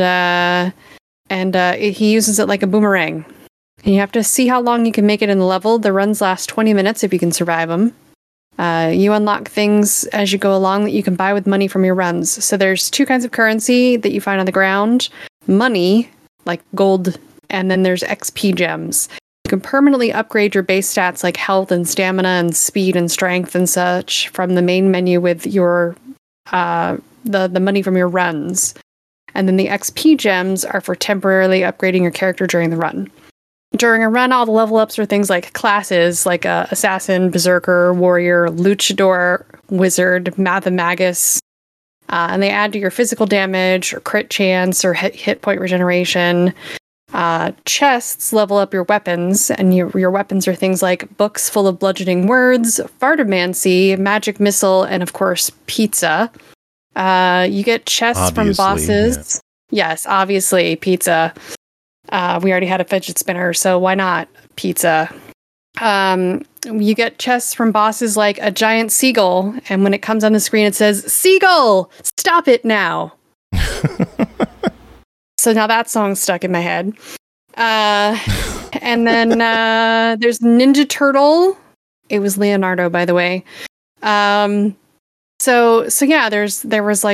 he uses it like a boomerang. And you have to see how long you can make it in the level. The runs last 20 minutes if you can survive them. You unlock things as you go along that you can buy with money from your runs. So there's 2 kinds of currency that you find on the ground. Money, like gold, and then there's XP gems. You can permanently upgrade your base stats like health and stamina and speed and strength and such from the main menu with your the money from your runs. And then the XP gems are for temporarily upgrading your character during the run. During a run, all the level ups are things like classes, like Assassin, Berserker, Warrior, Luchador, Wizard, Mathemagus. And they add to your physical damage, or crit chance, or hit point regeneration. Chests level up your weapons, and your weapons are things like books full of bludgeoning words, fartomancy, magic missile, and of course pizza. You get chests from bosses. Yeah. Yes, obviously pizza. We already had a fidget spinner, so why not pizza? You get chests from bosses like a giant seagull, and when it comes on the screen, it says, "Seagull, stop it now." So now that song's stuck in my head. And then there's Ninja Turtle. It was Leonardo, by the way. So yeah, there's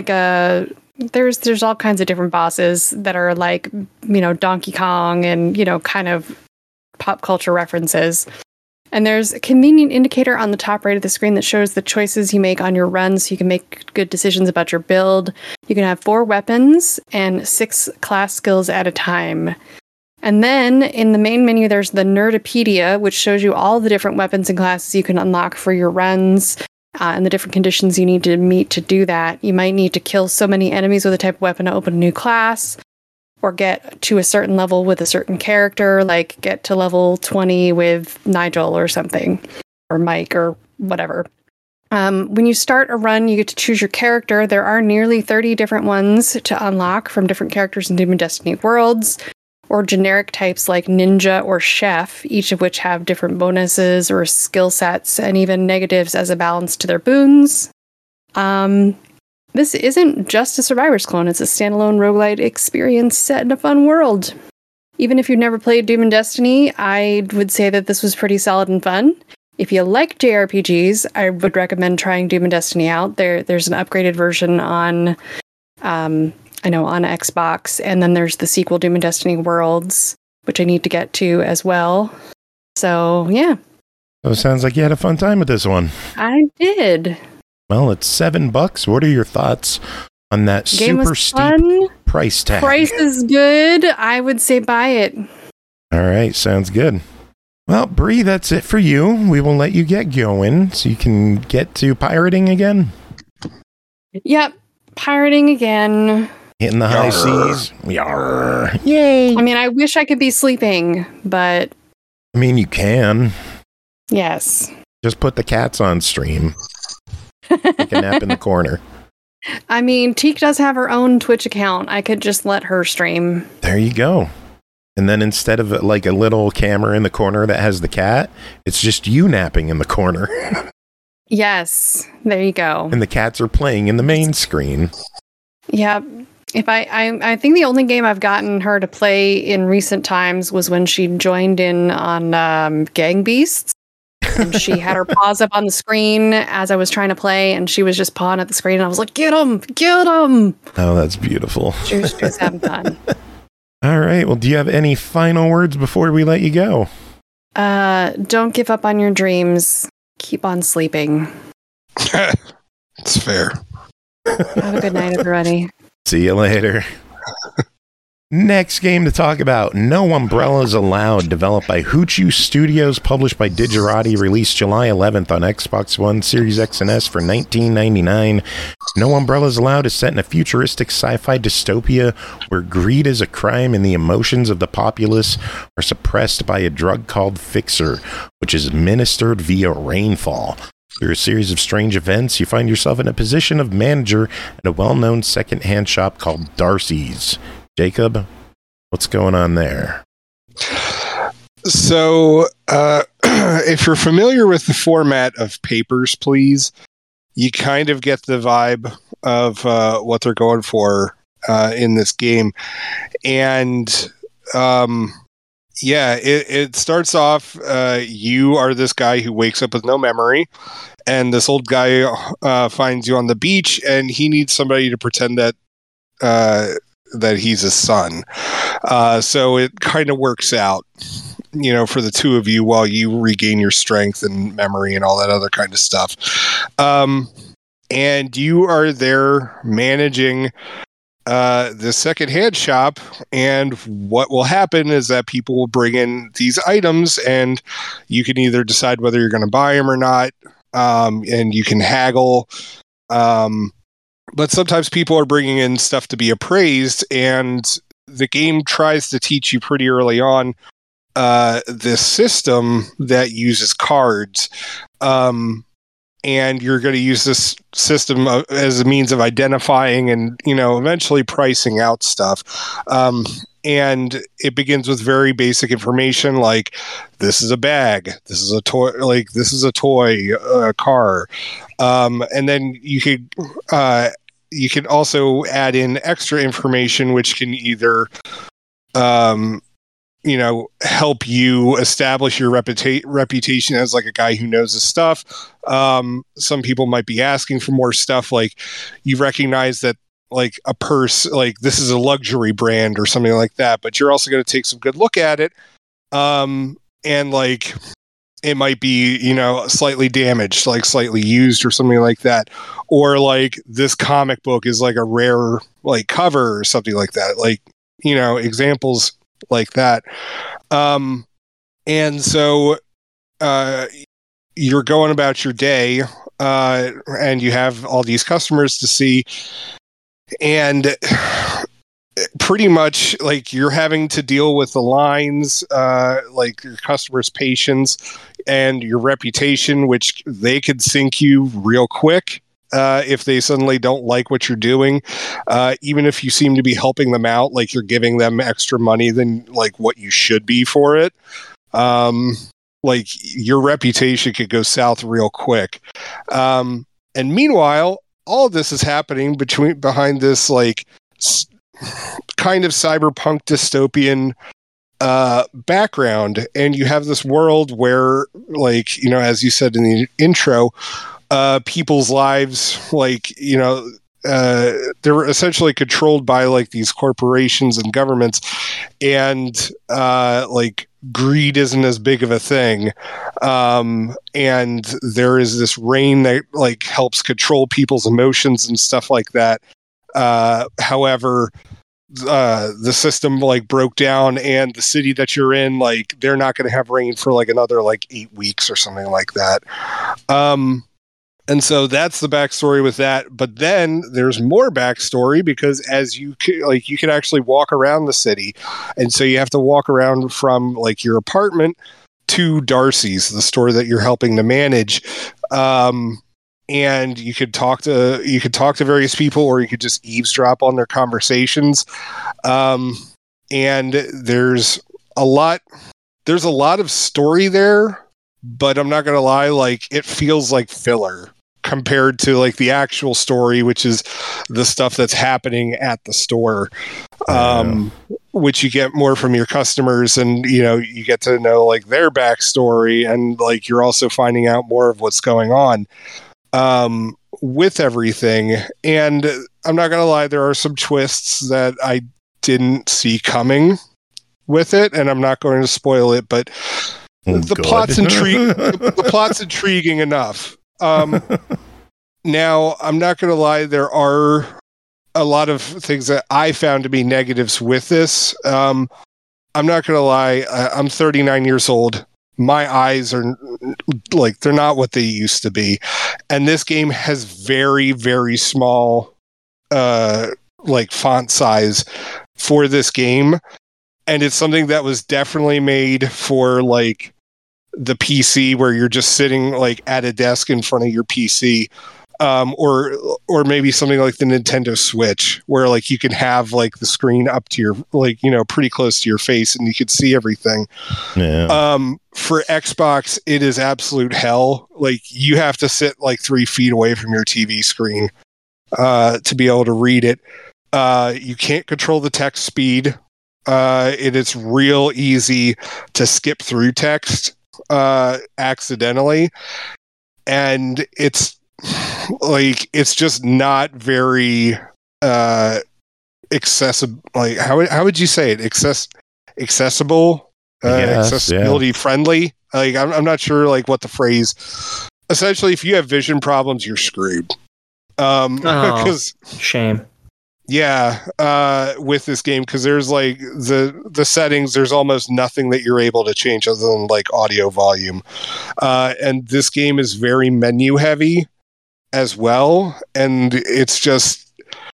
all kinds of different bosses that are like, Donkey Kong and, kind of pop culture references. And there's a convenient indicator on the top right of the screen that shows the choices you make on your run, so you can make good decisions about your build. You can have 4 weapons and 6 class skills at a time. And then in the main menu, there's the Nerdopedia, which shows you all the different weapons and classes you can unlock for your runs, and the different conditions you need to meet to do that. You might need to kill so many enemies with a type of weapon to open a new class, or get to a certain level with a certain character, like get to level 20 with Nigel or something, or Mike or whatever. When you start a run, you get to choose your character. There are nearly 30 different ones to unlock from different characters in Doom and Destiny worlds, or generic types like Ninja or Chef, each of which have different bonuses or skill sets and even negatives as a balance to their boons. This isn't just a Survivor's clone, it's a standalone roguelite experience set in a fun world. Even if you've never played Doom and Destiny, I would say that this was pretty solid and fun. If you like JRPGs, I would recommend trying Doom and Destiny out. There's an upgraded version on Xbox, and then there's the sequel Doom and Destiny Worlds, which I need to get to as well. So, yeah. So it sounds like you had a fun time with this one. I did. Well, it's $7. What are your thoughts on that super steep price tag? Price is good. I would say buy it. All right, sounds good. Well, Bree, that's it for you. We will let you get going so you can get to pirating again. Yep, pirating again. Hitting the high seas. Yarr. Yay. I mean, I wish I could be sleeping, but... I mean, you can. Yes. Just put the cats on stream. Take a nap in the corner. I mean, Teak does have her own Twitch account. I could just let her stream. There you go. And then instead of like a little camera in the corner that has the cat, it's just you napping in the corner. Yes, there you go. And the cats are playing in the main screen. Yeah. If I think the only game I've gotten her to play in recent times was when she joined in on Gang Beasts. And she had her paws up on the screen as I was trying to play, and she was just pawing at the screen, and I was like, get him! Get him! Oh, that's beautiful. She was just having fun. All right. Well, do you have any final words before we let you go? Don't give up on your dreams. Keep on sleeping. It's fair. Have a good night, everybody. See you later. Next game to talk about, No Umbrellas Allowed, developed by Hoochu Studios, published by Digerati, released July 11th on Xbox One, Series X and S for $19.99. No Umbrellas Allowed is set in a futuristic sci-fi dystopia where greed is a crime and the emotions of the populace are suppressed by a drug called Fixer, which is administered via rainfall. Through a series of strange events, you find yourself in a position of manager at a well-known second-hand shop called Darcy's. Jacob, what's going on there? So, if you're familiar with the format of Papers, Please, you kind of get the vibe of what they're going for in this game. And, it starts off, you are this guy who wakes up with no memory, and this old guy finds you on the beach, and he needs somebody to pretend that he's his son. So it kind of works out, for the two of you while you regain your strength and memory and all that other kind of stuff. And you are there managing the secondhand shop, and what will happen is that people will bring in these items, and you can either decide whether you're going to buy them or not, and you can haggle. But sometimes people are bringing in stuff to be appraised, and the game tries to teach you pretty early on this system that uses cards. And you're going to use this system as a means of identifying and, eventually pricing out stuff. And it begins with very basic information like, this is a bag, this is a toy, like this is a toy, car. And then you could also add in extra information, which can either, help you establish your reputation as like a guy who knows his stuff. Some people might be asking for more stuff, like you recognize that like a purse, like this is a luxury brand or something like that, but you're also going to take some good look at it. And like it might be, slightly damaged, like slightly used or something like that. Or like this comic book is like a rare like cover or something like that. Like, examples like that. And so you're going about your day and you have all these customers to see, and pretty much like you're having to deal with the lines, like your customers' patience and your reputation, which they could sink you real quick. If they suddenly don't like what you're doing, even if you seem to be helping them out, like you're giving them extra money than like what you should be for it, like your reputation could go south real quick. And meanwhile, all of this is happening behind this like kind of cyberpunk dystopian background, and you have this world where, like, as you said in the intro, people's lives, like, they're essentially controlled by like these corporations and governments, and like greed isn't as big of a thing. And there is this rain that like helps control people's emotions and stuff like that. However, the system like broke down, and the city that you're in, like they're not going to have rain for like another like 8 weeks or something like that. And so that's the backstory with that. But then there's more backstory, because as you can actually walk around the city. And so you have to walk around from like your apartment to Darcy's, the store that you're helping to manage. And you could talk to various people, or you could just eavesdrop on their conversations. And there's a lot of story there, but I'm not going to lie, like it feels like filler compared to like the actual story, which is the stuff that's happening at the store, which you get more from your customers, and you get to know like their backstory, and like you're also finding out more of what's going on with everything. And I'm not going to lie, there are some twists that I didn't see coming with it, and I'm not going to spoil it, but the plot's intriguing enough. Now, I'm not going to lie, there are a lot of things that I found to be negatives with this. I'm not going to lie, I'm 39 years old. My eyes are like, they're not what they used to be. And this game has very, very small like font size for this game. And it's something that was definitely made for like the PC, where you're just sitting like at a desk in front of your PC, or maybe something like the Nintendo Switch, where like you can have like the screen up to your, like, pretty close to your face, and you can see everything. Yeah. For Xbox, it is absolute hell. Like you have to sit like 3 feet away from your TV screen to be able to read it. You can't control the text speed. It is real easy to skip through text accidentally, and it's just not very accessible. Like how would you say it? Accessible, accessibility friendly. Like I'm not sure like what the phrase. Essentially, if you have vision problems, you're screwed. Because shame. Yeah, with this game, because there's like the settings, there's almost nothing that you're able to change other than like audio volume. And this game is very menu heavy as well, and it's just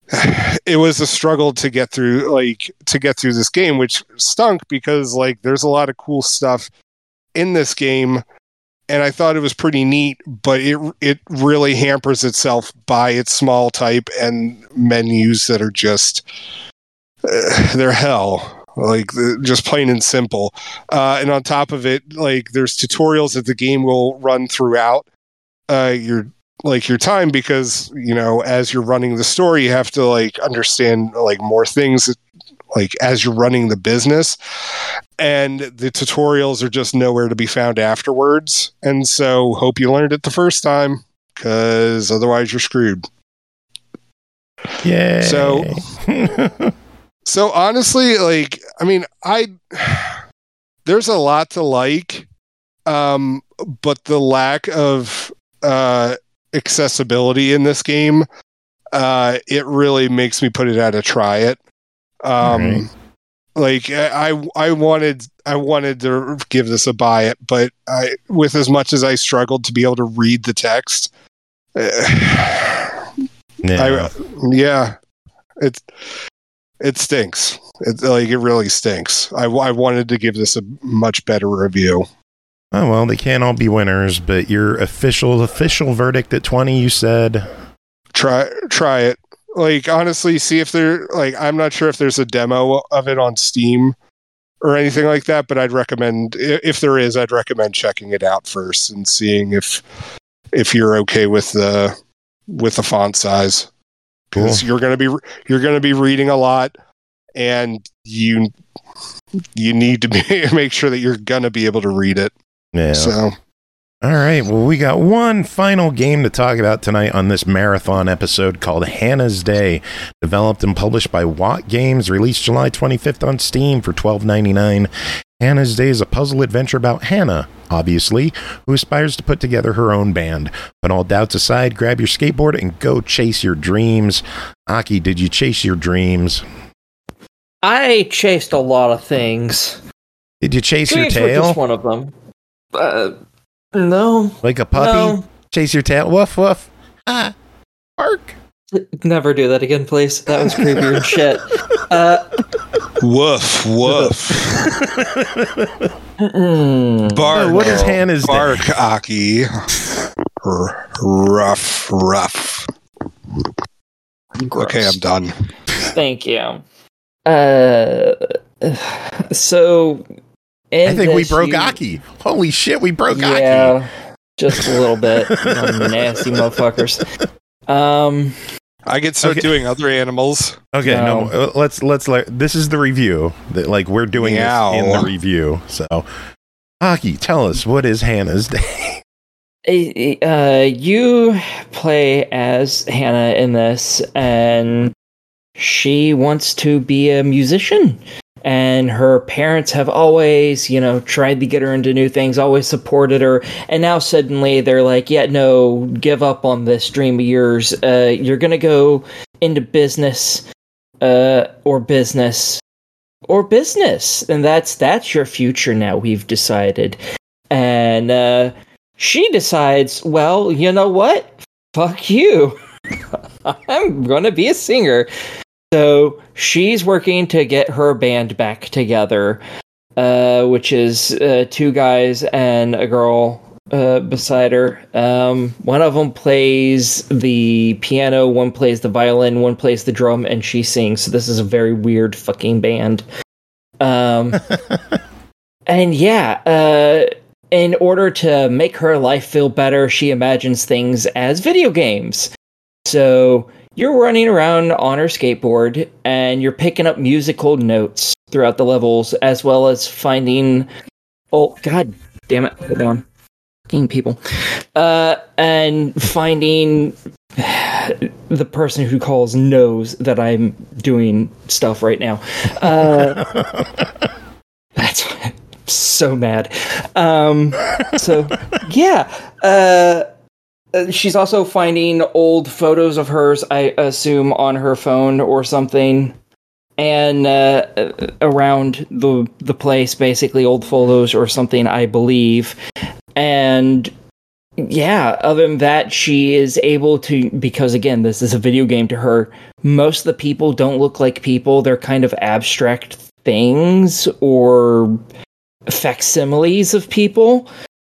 it was a struggle to get through this game, which stunk because like there's a lot of cool stuff in this game, and I thought it was pretty neat, but it really hampers itself by its small type and menus that are just they're hell, like just plain and simple. And on top of it, like there's tutorials that the game will run throughout your time, because as you're running the story, you have to like understand like more things like as you're running the business, and the tutorials are just nowhere to be found afterwards. And so hope you learned it the first time, because otherwise you're screwed. Yeah. So honestly, like, I mean, there's a lot to like, but the lack of accessibility in this game, it really makes me put it out of try it. Right. Like I wanted to give this a buy it, but with as much as I struggled to be able to read the text, it stinks. It really stinks. I wanted to give this a much better review. Oh well, they can't all be winners, but your official verdict at 20, you said try it. Like, honestly, see if I'm not sure if there's a demo of it on Steam or anything like that, but I'd recommend, if there is, I'd recommend checking it out first and seeing if you're okay with the font size, because you're going to be reading a lot, and you need to make sure that you're going to be able to read it. Yeah. So, all right. Well, we got one final game to talk about tonight on this marathon episode called Hannah's Day, developed and published by Watt Games, released July 25th on Steam for $12.99. Hannah's Day is a puzzle adventure about Hannah, obviously, who aspires to put together her own band. But all doubts aside, grab your skateboard and go chase your dreams. Aki, did you chase your dreams? I chased a lot of things. Did you chase your Dreams were tail? just one of them. No. Like a puppy? No. Chase your tail? Woof, woof. Ah. Bark. Never do that again, please. That was creepy and shit. Woof, woof. Bark. What is Hannah's Bark, Day? Aki. Rough. Gross. Okay, I'm done. Thank you. So... I think we broke Aki. Holy shit, we broke Aki. Yeah, just a little bit. Nasty motherfuckers. I could start doing other animals. Okay, no, let's this is the review. Like, we're doing Meow. this in the review. So, Aki, tell us, what is Hannah's Day? You play as Hannah in this, and she wants to be a musician. And her parents have always, tried to get her into new things, always supported her. And now suddenly they're like, yeah, no, give up on this dream of yours. You're going to go into business, or business. And that's your future now, we've decided. And she decides, well, you know what? Fuck you. I'm going to be a singer. So she's working to get her band back together, which is 2 guys and a girl beside her. One of them plays the piano, one plays the violin, one plays the drum, and she sings. So this is a very weird fucking band. And yeah, in order to make her life feel better, she imagines things as video games. So... you're running around on her skateboard, and you're picking up musical notes throughout the levels, as well as finding... oh, god damn it. Hold on. Fucking people. And finding... the person who calls knows that I'm doing stuff right now. That's why I'm so mad. So, yeah. She's also finding old photos of hers, I assume, on her phone or something, and around the place, basically old photos or something, I believe. And yeah, other than that, she is able to, because again, this is a video game to her, most of the people don't look like people. They're kind of abstract things or facsimiles of people.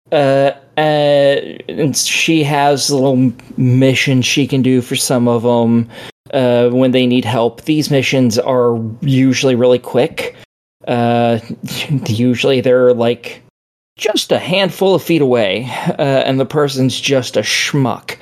And she has little missions she can do for some of them when they need help. These missions are usually really quick. Usually they're like just a handful of feet away, and the person's just a schmuck.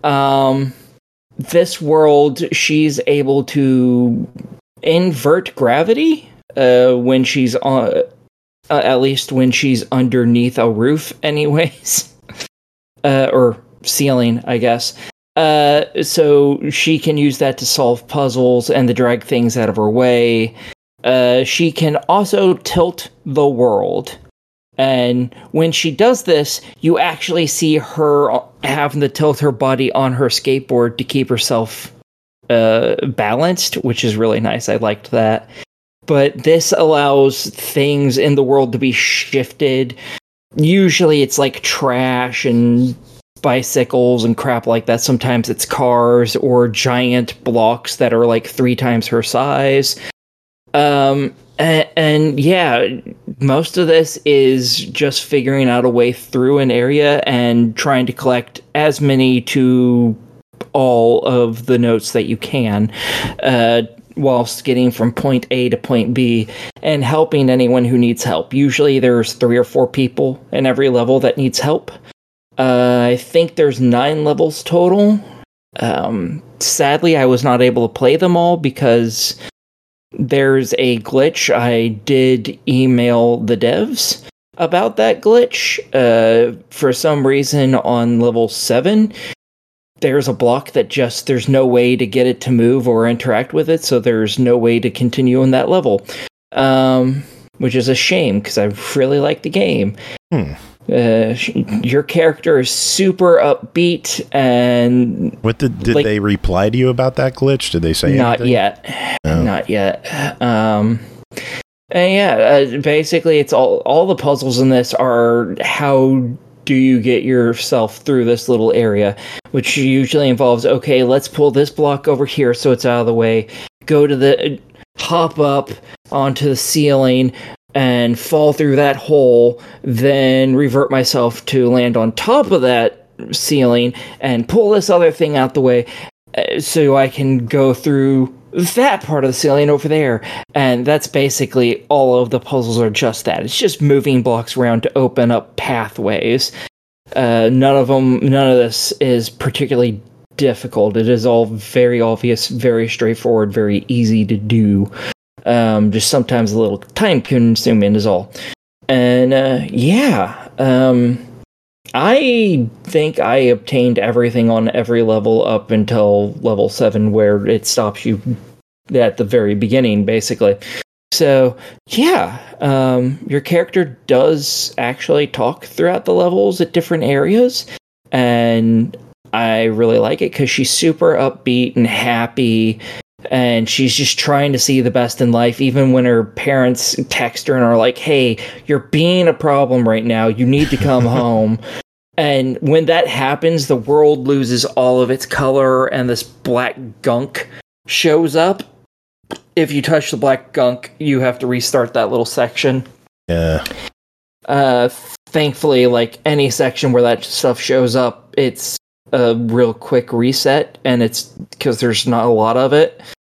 This world, she's able to invert gravity when she's on, at least when she's underneath a roof, anyways, or ceiling, I guess. So she can use that to solve puzzles and to drag things out of her way. She can also tilt the world. And when she does this, you actually see her having to tilt her body on her skateboard to keep herself balanced, which is really nice. I liked that. But this allows things in the world to be shifted. Usually it's like trash and bicycles and crap like that. Sometimes it's cars or giant blocks that are like 3 times her size. And yeah, most of this is just figuring out a way through an area and trying to collect as many to all of the notes that you can, whilst getting from point A to point B and helping anyone who needs help. Usually there's 3 or 4 people in every level that needs help. I think there's 9 levels total. Sadly, I was not able to play them all because there's a glitch. I did email the devs about that glitch. For some reason on level 7, there's a block that just, there's no way to get it to move or interact with it, so there's no way to continue in that level. Which is a shame, because I really like the game. Your character is super upbeat, and what did they reply to you about that glitch? Did they say not anything? yet? No. Not yet. And yeah, basically, it's all the puzzles in this are how do you get yourself through this little area, which usually involves, okay, let's pull this block over here so it's out of the way, go to the hop up onto the ceiling and fall through that hole, then revert myself to land on top of that ceiling and pull this other thing out the way so I can go through that part of the ceiling over there. And that's basically all of the puzzles are just that. It's just moving blocks around to open up pathways. None of this is particularly difficult. It is all very obvious, very straightforward, very easy to do. Just sometimes a little time consuming is all. And I think I obtained everything on every level up until level 7, where it stops you at the very beginning, basically. So, yeah, your character does actually talk throughout the levels at different areas, and I really like it because she's super upbeat and happy, and she's just trying to see the best in life, even when her parents text her and are like, hey, you're being a problem right now, you need to come home. And when that happens, the world loses all of its color, and this black gunk shows up. If you touch the black gunk, you have to restart that little section. Yeah. Thankfully, like any section where that stuff shows up, it's a real quick reset, and it's because there's not a lot of it.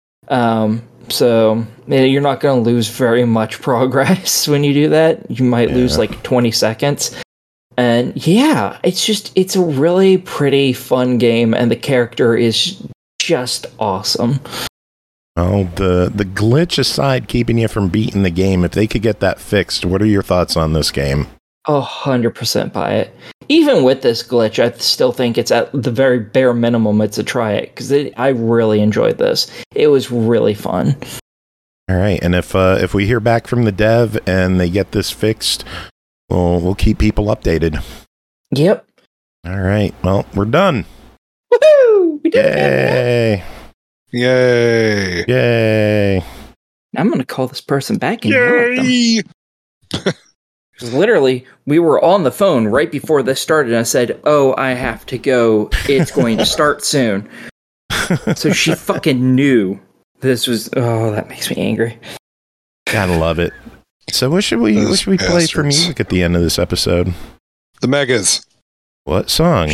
So you're not going to lose very much progress when you do that. You might lose like 20 seconds. And yeah, it's a really pretty fun game, and the character is just awesome. Well, the glitch aside, keeping you from beating the game, if they could get that fixed, what are your thoughts on this game? 100% buy it. Even with this glitch, I still think it's at the very bare minimum, it's a try it, because I really enjoyed this. It was really fun. All right, and if we hear back from the dev and they get this fixed, we'll keep people updated. Yep. All right, well, we're done. Woohoo! We did it! Yay! Yay! I'm going to call this person back and yell at them. Because literally, we were on the phone right before this started, and I said, "Oh, I have to go. It's going to start soon." So she fucking knew this was. Oh, that makes me angry. Gotta love it. So what should we play for music at the end of this episode? The Megas. What song?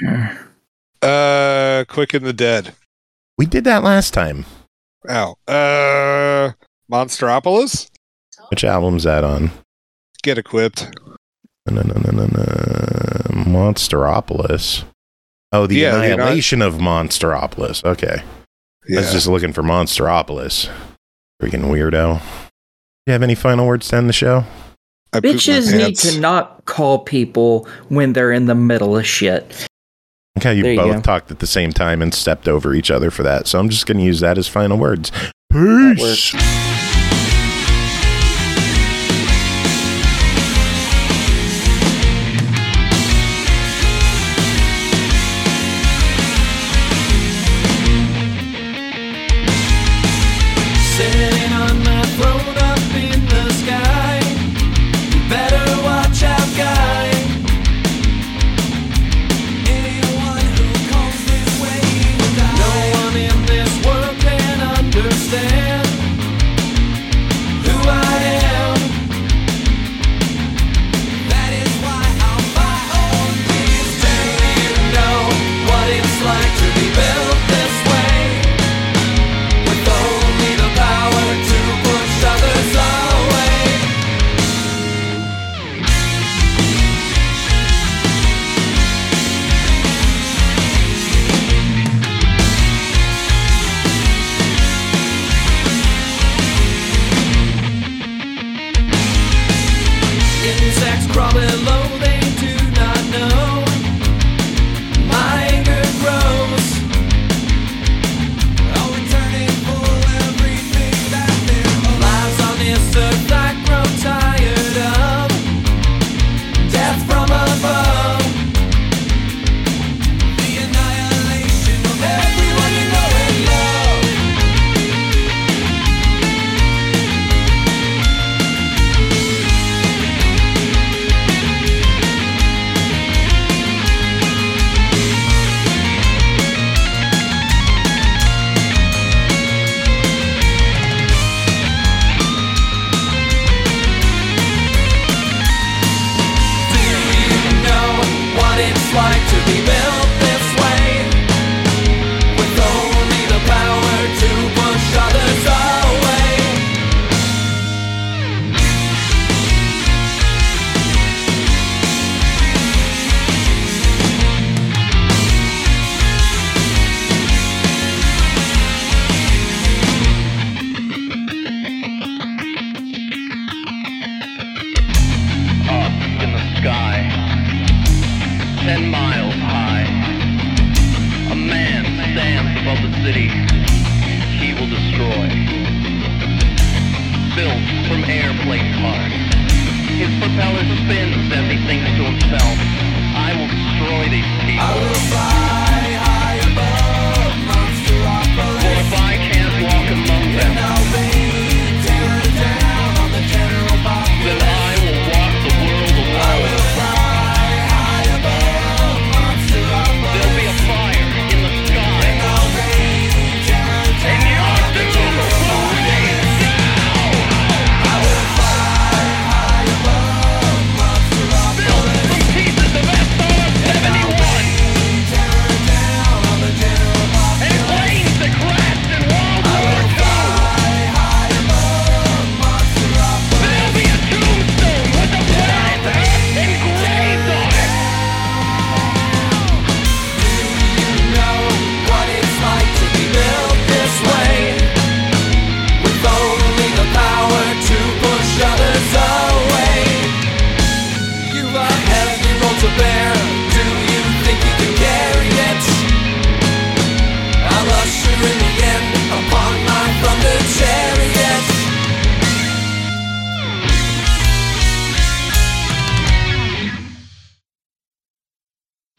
Quick and the Dead. We did that last time. Oh. Monsteropolis? Which album's that on? Get Equipped. Monsteropolis. Oh, the Annihilation of Monsteropolis. Okay. Yeah. I was just looking for Monsteropolis. Freaking weirdo. Do you have any final words to end the show? Bitches need to not call people when they're in the middle of shit. Okay, you both talked at the same time and stepped over each other for that. So I'm just going to use that as final words. Peace. Sitting on my throne up in the sky. You better watch out, guy. Anyone who comes this way will die. No one in this world can understand who I am. That is why I'll fight all these. Do you know what it's like to be built this way? With only the power to push others away. Insects crawling low, they do not know. My anger grows. I'll return it for everything that there are. Lives on this earth I grow tired of. Death from above. The annihilation of everyone you know and love. Do you know what it's like to be built this way? With only the power to push others away. Up in the sky, 10 miles high, a man stands above the city he will destroy. Built from airplane parts, his propeller spins as he thinks to himself, I will destroy these